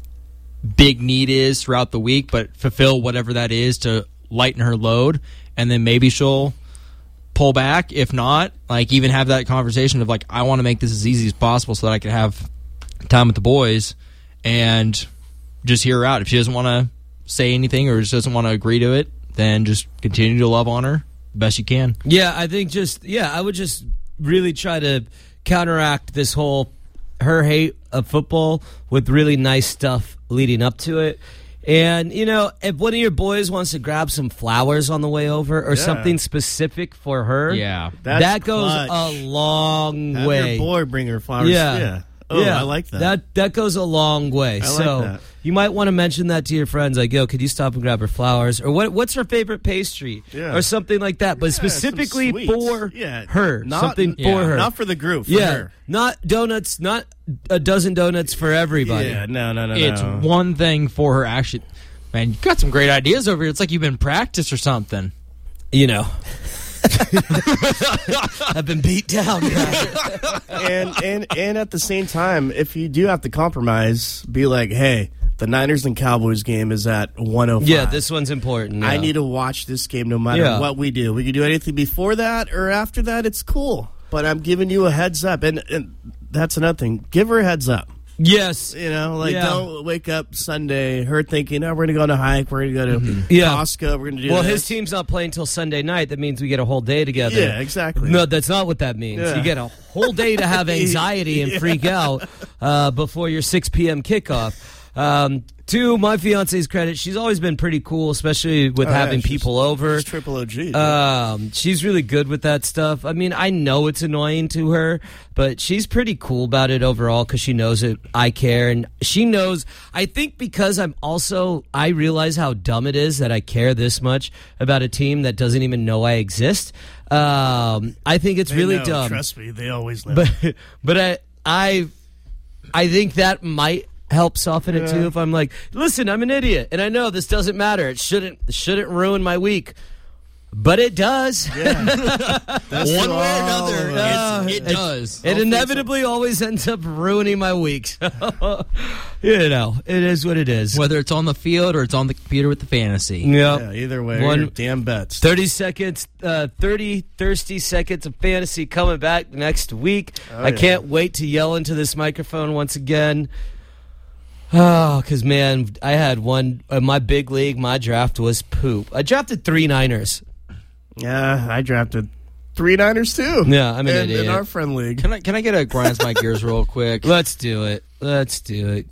big need is throughout the week, but fulfill whatever that is to lighten her load, and then maybe she'll pull back. If not, like even have that conversation of like, I want to make this as easy as possible so that I can have time with the boys, and just hear her out. If she doesn't want to say anything or just doesn't want to agree to it, then just continue to love on her the best you can. Yeah, I think just yeah, I would just really try to counteract this whole her hate of football with really nice stuff leading up to it. And, you know, if one of your boys wants to grab some flowers on the way over or Yeah. something specific for her, Yeah. That's that goes clutch. a long Have way. your boy bring her flowers. Yeah. Yeah. Oh, yeah, I like that. That that goes a long way. I like so that. you might want to mention that to your friends, like, "Yo, could you stop and grab her flowers?" Or what? What's her favorite pastry? Yeah. Or something like that. But Yeah, some specifically sweets. for Yeah. her, Not- something yeah. for her, Not for the group. For yeah, her. not donuts, not a dozen donuts for everybody. Yeah. No. No. No. It's no. one thing for her actually. Man, you got some great ideas over here. It's like you've been practice or something. You know, I've been beat down. and and and at the same time, if you do have to compromise, be like, hey, the Niners and Cowboys game is at one oh five. Yeah, this one's important. Yeah. I need to watch this game no matter Yeah. what we do. We can do anything before that or after that. It's cool. But I'm giving you a heads up. And, and that's another thing. Give her a heads up. Yes. You know, like Yeah. don't wake up Sunday, her thinking, oh, we're going to go on a hike. We're going to go to Mm-hmm. Yeah. Costco. We're going to do Well, this. his team's not playing till Sunday night. That means we get a whole day together. Yeah, exactly. No, that's not what that means. Yeah. You get a whole day to have anxiety and freak out uh, before your six p.m. kickoff. Um, to my fiance's credit, she's always been pretty cool, especially with Oh, yeah, having she's- people over. She's triple O G. Um, she's really good with that stuff. I mean, I know it's annoying to her, but she's pretty cool about it overall because she knows it. I care, and she knows. I think because I'm also, I realize how dumb it is that I care this much about a team that doesn't even know I exist. Um, I think it's They really know, dumb. Trust me, they always know. But but I I I think that might help soften it too if I'm like, listen, I'm an idiot and I know this doesn't matter. It shouldn't it shouldn't ruin my week. But it does. That's One way or all another, of us. it's, it does. It inevitably always ends up ruining my week. You know, it is what it is. Whether it's on the field or it's on the computer with the fantasy. Yeah. Yeah, either way, One- you're damn bets. thirty seconds, uh, thirty thirsty seconds of fantasy coming back next week. I yeah. can't wait to yell into this microphone once again. Oh, because, man, I had one, uh, my big league, my draft was poop. I drafted three Niners. Yeah, I drafted three Niners too. Yeah, I'm an in, idiot. in our friend league. Can I can I get a grinds my gears real quick? Let's do it. Let's do it.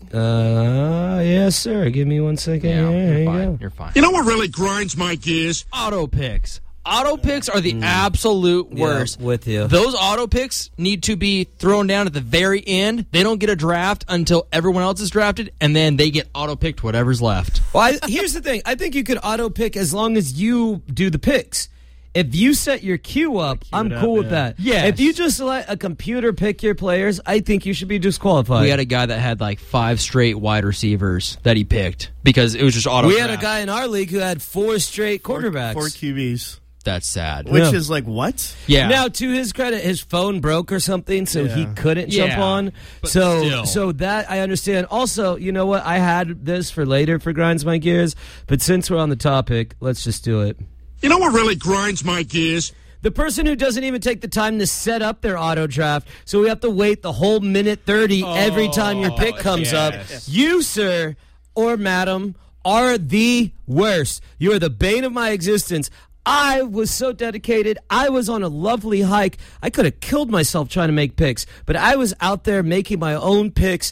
Uh, yes, sir. Give me one second. Yeah, There you're you fine. go. You're fine. You know what really grinds my gears? Auto picks. Auto picks are the absolute Yeah, worst. with you. Those auto picks need to be thrown down at the very end. They don't get a draft until everyone else is drafted, and then they get auto picked whatever's left. Well, I, here's the thing. I think you could auto pick as long as you do the picks. If you set your queue up, I'm it cool up, with yeah. that. Yes. If you just let a computer pick your players, I think you should be disqualified. We had a guy that had like five straight wide receivers that he picked because it was just auto. We had a draft. guy in our league who had four straight quarterbacks. Four Q Bs. That's sad. Which Yeah. is like, what? Yeah. Now, to his credit, his phone broke or something, so he Yeah. couldn't jump Yeah, on. but So, still. so that I understand. Also, you know what? I had this for later for Grinds My Gears, but since we're on the topic, let's just do it. You know what really grinds my gears? The person who doesn't even take the time to set up their auto draft, so we have to wait the whole minute thirty every time your pick comes up. You, sir, or madam, are the worst. You are the bane of my existence. I was so dedicated. I was on a lovely hike. I could have killed myself trying to make picks, but I was out there making my own picks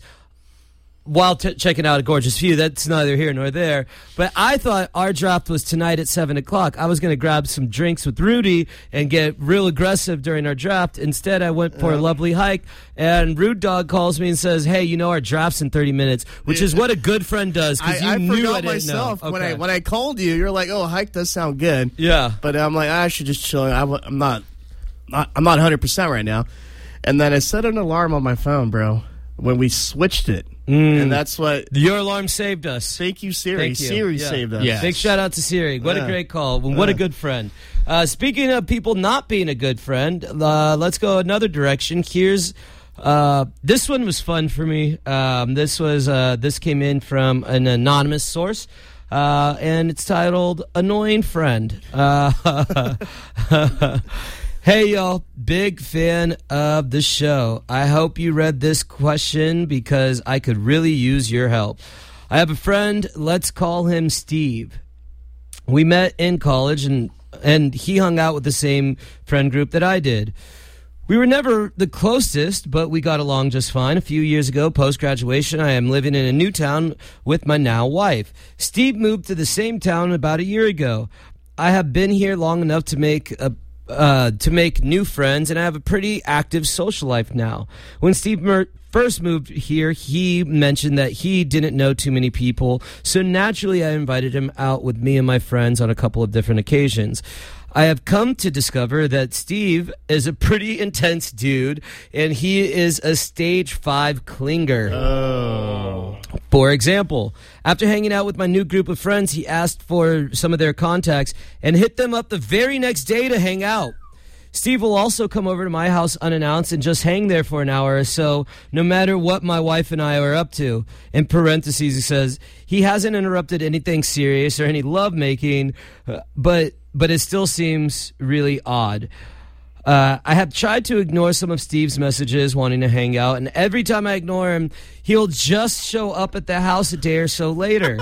while t- checking out a gorgeous view. That's neither here nor there. But I thought our draft was tonight at seven o'clock. I was going to grab some drinks with Rudy and get real aggressive during our draft. Instead, I went for a lovely hike, and Rude Dog calls me and says, hey, you know our draft's in thirty minutes, which is what a good friend does, because you I, I knew forgot I didn't myself know. when I Okay. when I called you. You're like, "Oh, hike does sound good." Yeah. But I'm like, I should just chill. I, am not, not, I'm not one hundred percent right now. And then I set an alarm on my phone, bro, when we switched it, and that's what. Your alarm saved us. Thank you, Siri. Thank you. Siri Yeah. saved us. Yeah. Big shout out to Siri. What a Yeah. great call. What a good friend. Uh, speaking of people not being a good friend, uh, let's go another direction. Here's uh, this one was fun for me. Um, this was uh, this came in from an anonymous source. Uh, and it's titled "Annoying Friend." Uh, hey, y'all. Big fan of the show. I hope you read this question because I could really use your help. I have a friend. Let's call him Steve. We met in college, and and he hung out with the same friend group that I did. We were never the closest, but we got along just fine. A few years ago, post-graduation, I am living in a new town with my now wife. Steve moved to the same town about a year ago. I have been here long enough to make a uh, to make new friends, and I have a pretty active social life now. When Steve mer- first moved here, he mentioned that he didn't know too many people, so naturally I invited him out with me and my friends on a couple of different occasions. I have come to discover that Steve is a pretty intense dude, and he is a stage five clinger. Oh. For example, after hanging out with my new group of friends, he asked for some of their contacts and hit them up the very next day to hang out. Steve will also come over to my house unannounced and just hang there for an hour or so, no matter what my wife and I are up to. In parentheses, he says, he hasn't interrupted anything serious or any lovemaking, uh, but but it still seems really odd. Uh, I have tried to ignore some of Steve's messages wanting to hang out, and every time I ignore him, he'll just show up at the house a day or so later.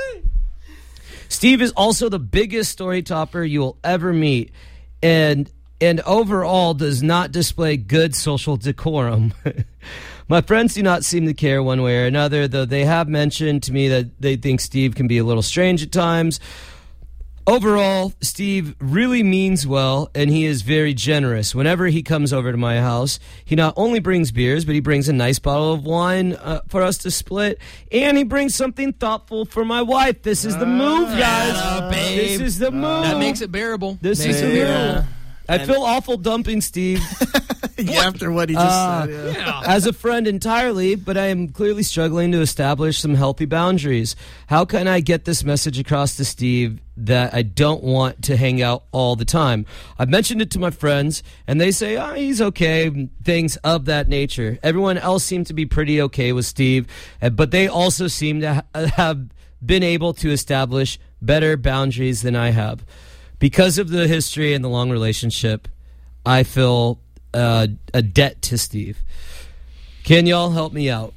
Steve is also the biggest story topper you will ever meet, and and overall does not display good social decorum. My friends do not seem to care one way or another, though they have mentioned to me that they think Steve can be a little strange at times. Overall, Steve really means well, and he is very generous. Whenever he comes over to my house, he not only brings beers, but he brings a nice bottle of wine uh, for us to split, and he brings something thoughtful for my wife. This is the move, guys. Uh, babe. This is the move. That makes it bearable. This Makes is it the bearable. move. I feel awful dumping Steve. After what he just Uh, said. Yeah. As a friend entirely, but I am clearly struggling to establish some healthy boundaries. How can I get this message across to Steve that I don't want to hang out all the time? I've mentioned it to my friends, and they say, oh, he's okay, things of that nature. Everyone else seemed to be pretty okay with Steve, but they also seem to ha- have been able to establish better boundaries than I have. Because of the history and the long relationship, I feel uh, a debt to Steve. Can y'all help me out?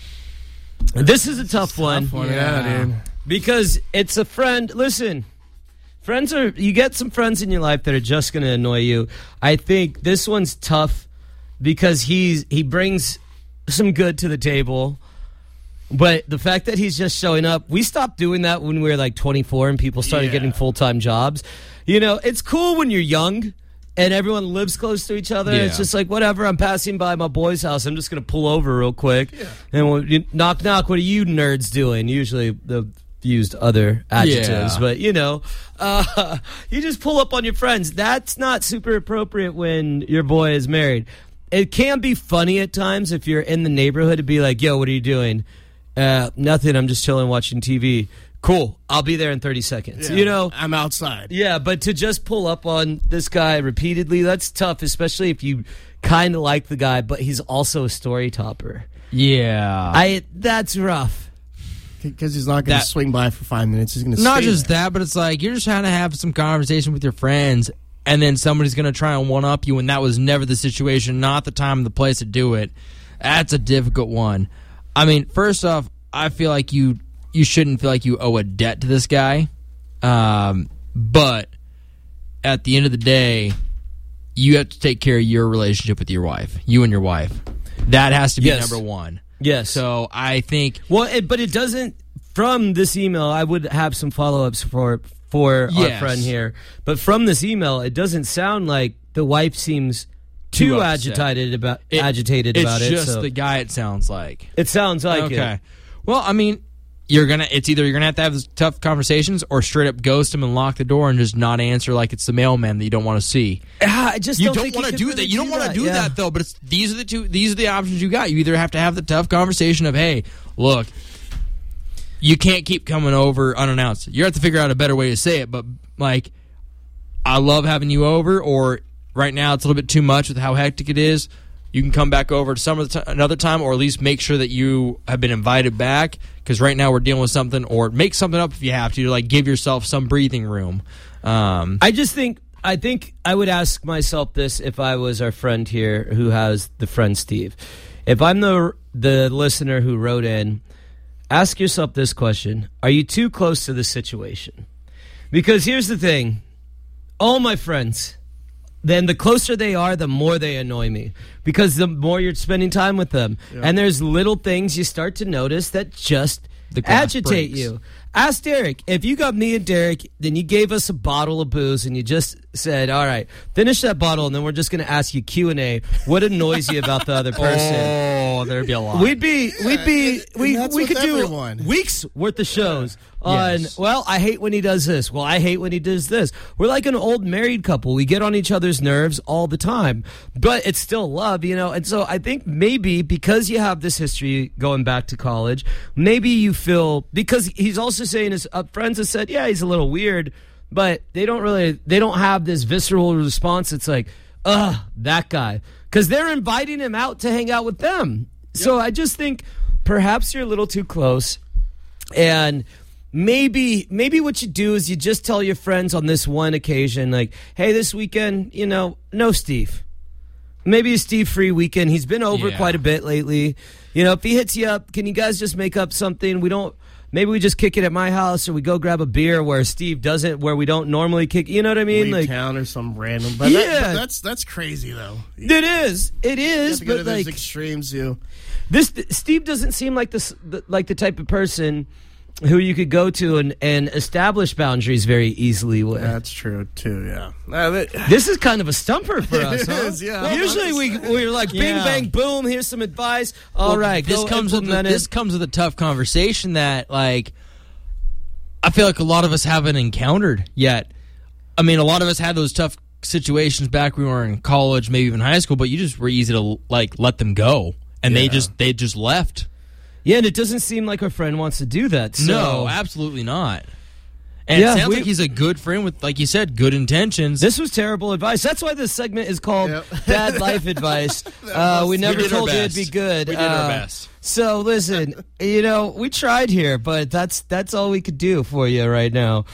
This is a tough one. Tough one. Yeah, dude. Because it's a friend. Listen, friends are, you get some friends in your life that are just going to annoy you. I think this one's tough because he's he brings some good to the table. But the fact that he's just showing up, we stopped doing that when we were like twenty-four and people started Yeah. getting full-time jobs. You know, it's cool when you're young and everyone lives close to each other. Yeah. It's just like, whatever, I'm passing by my boy's house. I'm just going to pull over real quick. Yeah. And we'll, you, knock, knock, what are you nerds doing? Usually they've used other adjectives. Yeah. But, you know, uh, you just pull up on your friends. That's not super appropriate when your boy is married. It can be funny at times if you're in the neighborhood to be like, yo, what are you doing? Uh, nothing. I'm just chilling, watching T V. Cool. I'll be there in thirty seconds. Yeah. You know, I'm outside. yeah. But to just pull up on this guy repeatedly, that's tough, especially if you kind of like the guy, but he's also a story topper. Yeah. I. That's rough. Because he's not going That- to swing by for five minutes. He's going to Not stay just there. that, but it's like you're just trying to have some conversation with your friends, and then somebody's going to try and one-up you, and that was never the situation, not the time and the place to do it. That's a difficult one. I mean, first off, I feel like you you shouldn't feel like you owe a debt to this guy, um, but at the end of the day, you have to take care of your relationship with your wife, you and your wife. That has to be Yes. number one. Yes. So I think Well, it, but it doesn't. From this email, I would have some follow-ups for for our Yes. friend here. But from this email, it doesn't sound like the wife seems too, Too upset. agitated about it- agitated it's about it. just so the guy. It sounds like. it sounds like Okay. it. Well, I mean, you're gonna. It's either you're gonna have to have these tough conversations, or straight up ghost him and lock the door and just not answer like it's the mailman that you don't want to see. Ah, I just You don't, don't think want he to could do really that. You don't want to do yeah. that though. But it's these are the two. These are the options you got. You either have to have the tough conversation of, hey, look, you can't keep coming over unannounced. You have to figure out a better way to say it. But like, I love having you over, or right now it's a little bit too much with how hectic it is. You can come back over some of the t- another time, or at least make sure that you have been invited back. Because right now we're dealing with something, or make something up if you have to. Like give yourself some breathing room. Um, I just think I think I would ask myself this if I was our friend here who has the friend Steve. If I'm the the listener who wrote in, ask yourself this question: are you too close to the situation? Because here's the thing: all my friends, then the closer they are, the more they annoy me. Because the more you're spending time with them. And there's little things you start to notice that just The glass agitate breaks. you. Ask Derek. If you got me and Derek, then you gave us a bottle of booze and you just said, all right, finish that bottle, and then we're just going to ask you Q and A. What annoys you about the other person? oh, Oh, there'd be a lot. We'd be, we'd be, and we that's we with could do everyone. weeks worth of shows on. Yes. Well, I hate when he does this. Well, I hate when he does this. We're like an old married couple. We get on each other's nerves all the time, but it's still love, you know. And so I think maybe because you have this history going back to college, maybe you feel because he's also saying his uh, friends have said, yeah, he's a little weird, but they don't really, they don't have this visceral response. It's like, ugh, that guy. Because they're inviting him out to hang out with them. Yep. So I just think perhaps you're a little too close. And maybe maybe what you do is you just tell your friends on this one occasion, like, hey, this weekend, you know, no Steve. Maybe a Steve-free weekend. He's been over Yeah. quite a bit lately. You know, if he hits you up, can you guys just make up something? We don't... Maybe we just kick it at my house, or we go grab a beer where Steve doesn't, where we don't normally kick. You know what I mean? Leave Like town or some random. But Yeah. that, but that's that's crazy though. it is, it You is. have to go to But those like extremes, you. this, Steve doesn't seem like this, the, like the type of person who you could go to and, and establish boundaries very easily with. That's true too. Yeah. Uh, that- This is kind of a stumper for us, It huh? is, yeah. Well, Usually we we're like bing Yeah. bang boom. Here's some advice. All Well, right, this go comes with a, implement it. this comes with a tough conversation that like I feel like a lot of us haven't encountered yet. I mean, a lot of us had those tough situations back when we were in college, maybe even high school, but you just were easy to like let them go, and they Yeah. just they just left. Yeah, and it doesn't seem like our friend wants to do that. So. No, absolutely not. And Yeah, it sounds we- like he's a good friend with, like you said, good intentions. This was terrible advice. That's why this segment is called Yep. Bad Life Advice. Uh, we never We did our told you it'd best. be good. We did our Uh, best. So listen, you know, we tried here, but that's that's all we could do for you right now.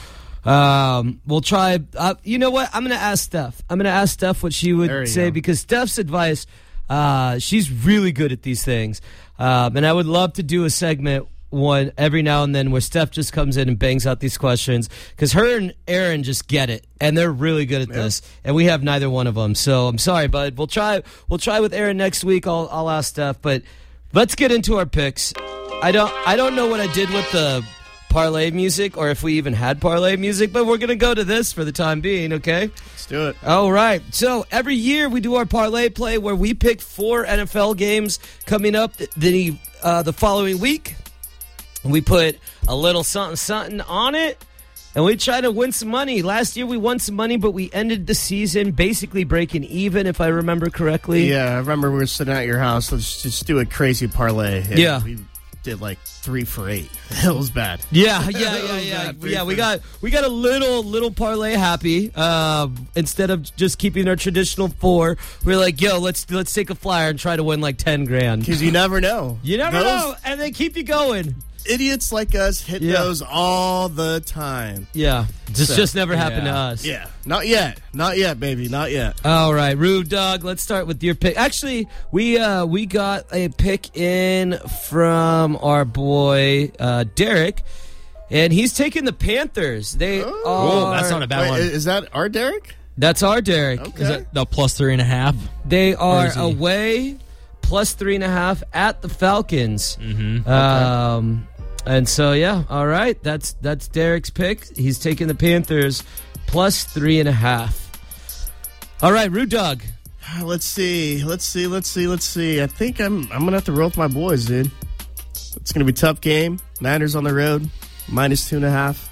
Um, we'll try. Uh, you know what? I'm going to ask Steph. I'm going to ask Steph what she would There you say go. because Steph's advice, uh, she's really good at these things. Um, and I would love to do a segment one every now and then where Steph just comes in and bangs out these questions because her and Aaron just get it and they're really good at this and we have neither one of them. So I'm sorry, bud. We'll try. We'll try with Aaron next week. I'll I'll ask Steph, but let's get into our picks. I don't I don't know what I did with the parlay music or if we even had parlay music, but we're gonna go to this for the time being. Okay. Let's do it. All right. So every year we do our parlay play where we pick four N F L games coming up the uh, the following week. We put a little something something on it, and we try to win some money. Last year we won some money, but we ended the season basically breaking even, if I remember correctly. Yeah, I remember we were sitting at your house. Let's just do a crazy parlay. And Yeah. we did like three for eight. It was bad. Yeah, yeah, yeah, That was yeah. bad. Yeah, we got we got a little little parlay happy. Um, instead of just keeping our traditional four, we're like, yo, let's let's take a flyer and try to win like ten grand. Because you never know. You never Those know, and they keep you going. Idiots like us hit Yeah. those all the time. Yeah, just So, just never happened to yeah. us. Yeah. Not yet. Not yet, baby. Not yet. All right, Rude Dog. Let's start with your pick. Actually, we uh, we got a pick in from our boy uh, Derek, and he's taking the Panthers. They Oh. are. Whoa, that's not a bad Wait, one. is that our Derek? That's our Derek. Okay. Is that the plus three and a half? They are is he? away plus three and a half at the Falcons. Mm-hmm. Um, and so yeah, all right. That's that's Derek's pick. He's taking the Panthers plus three and a half. All right, Rude Dog. Let's see. Let's see. Let's see. Let's see. I think I'm I'm gonna have to roll with my boys, dude. It's gonna be a tough game. Niners on the road, minus two and a half.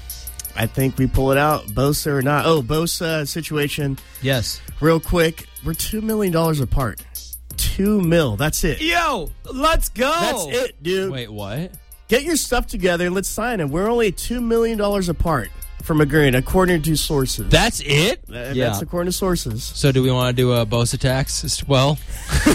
I think we pull it out. Bosa or not? Oh, Bosa situation. Yes. Real quick, we're two million dollars apart. Two mil. That's it. Yo, let's go. That's it, dude. Wait, what? Get your stuff together and let's sign him. We're only two million dollars apart from agreeing, according to sources. That's it? That- Yeah. That's according to sources. So do we want to do a Bosa tax as well? We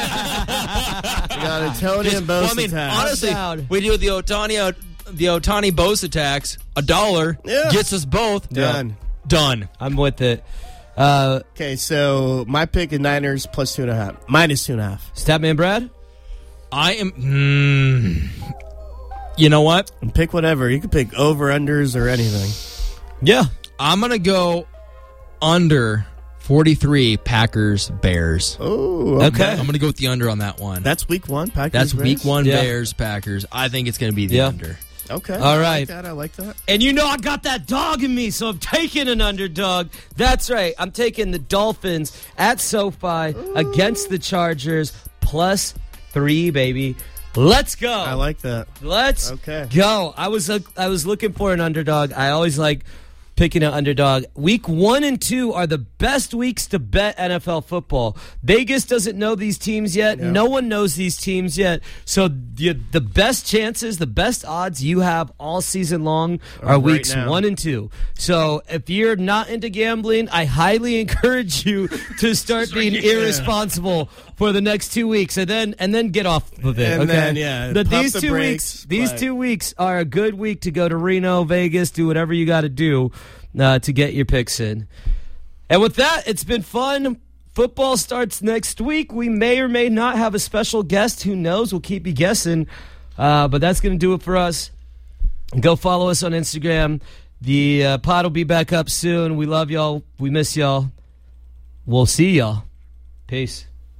got a Tony and Bosa Well, I mean, tax. honestly, Down. we do the Otani the Otani Bosa tax. A dollar Yeah. gets us both Done. Done. I'm with it. Uh, Okay, so my pick is Niners plus two and a half. Minus two and a half. Statman Brad? I am. Mm, you know what? And pick whatever. You can pick over, unders, or anything. Yeah. I'm gonna go under forty-three. Packers Bears. Oh, Okay. I'm gonna go with the under on that one. That's week one. Packers. That's Bears? week one. Yeah. Bears Packers. I think it's gonna be the Yeah. under. Okay. All I right. like that. I like that. And you know I got that dog in me, so I'm taking an underdog. That's right. I'm taking the Dolphins at SoFi against the Chargers plus three, baby. Let's go. I like that. Let's Okay. go. I was uh, I was looking for an underdog. I always like picking an underdog. Week one and two are the best weeks to bet N F L football. Vegas doesn't know these teams yet. Yeah. No one knows these teams yet. So the, the best chances, the best odds you have all season long are right weeks now. one and two. So if you're not into gambling, I highly encourage you to start being irresponsible for the next two weeks, and then and then get off of it. And okay? then, yeah, But pump these the two brakes, weeks, these but- two weeks are a good week to go to Reno, Vegas, do whatever you got to do uh, to get your picks in. And with that, it's been fun. Football starts next week. We may or may not have a special guest. Who knows? We'll keep you guessing. Uh, but that's going to do it for us. Go follow us on Instagram. The uh, pod will be back up soon. We love y'all. We miss y'all. We'll see y'all. Peace.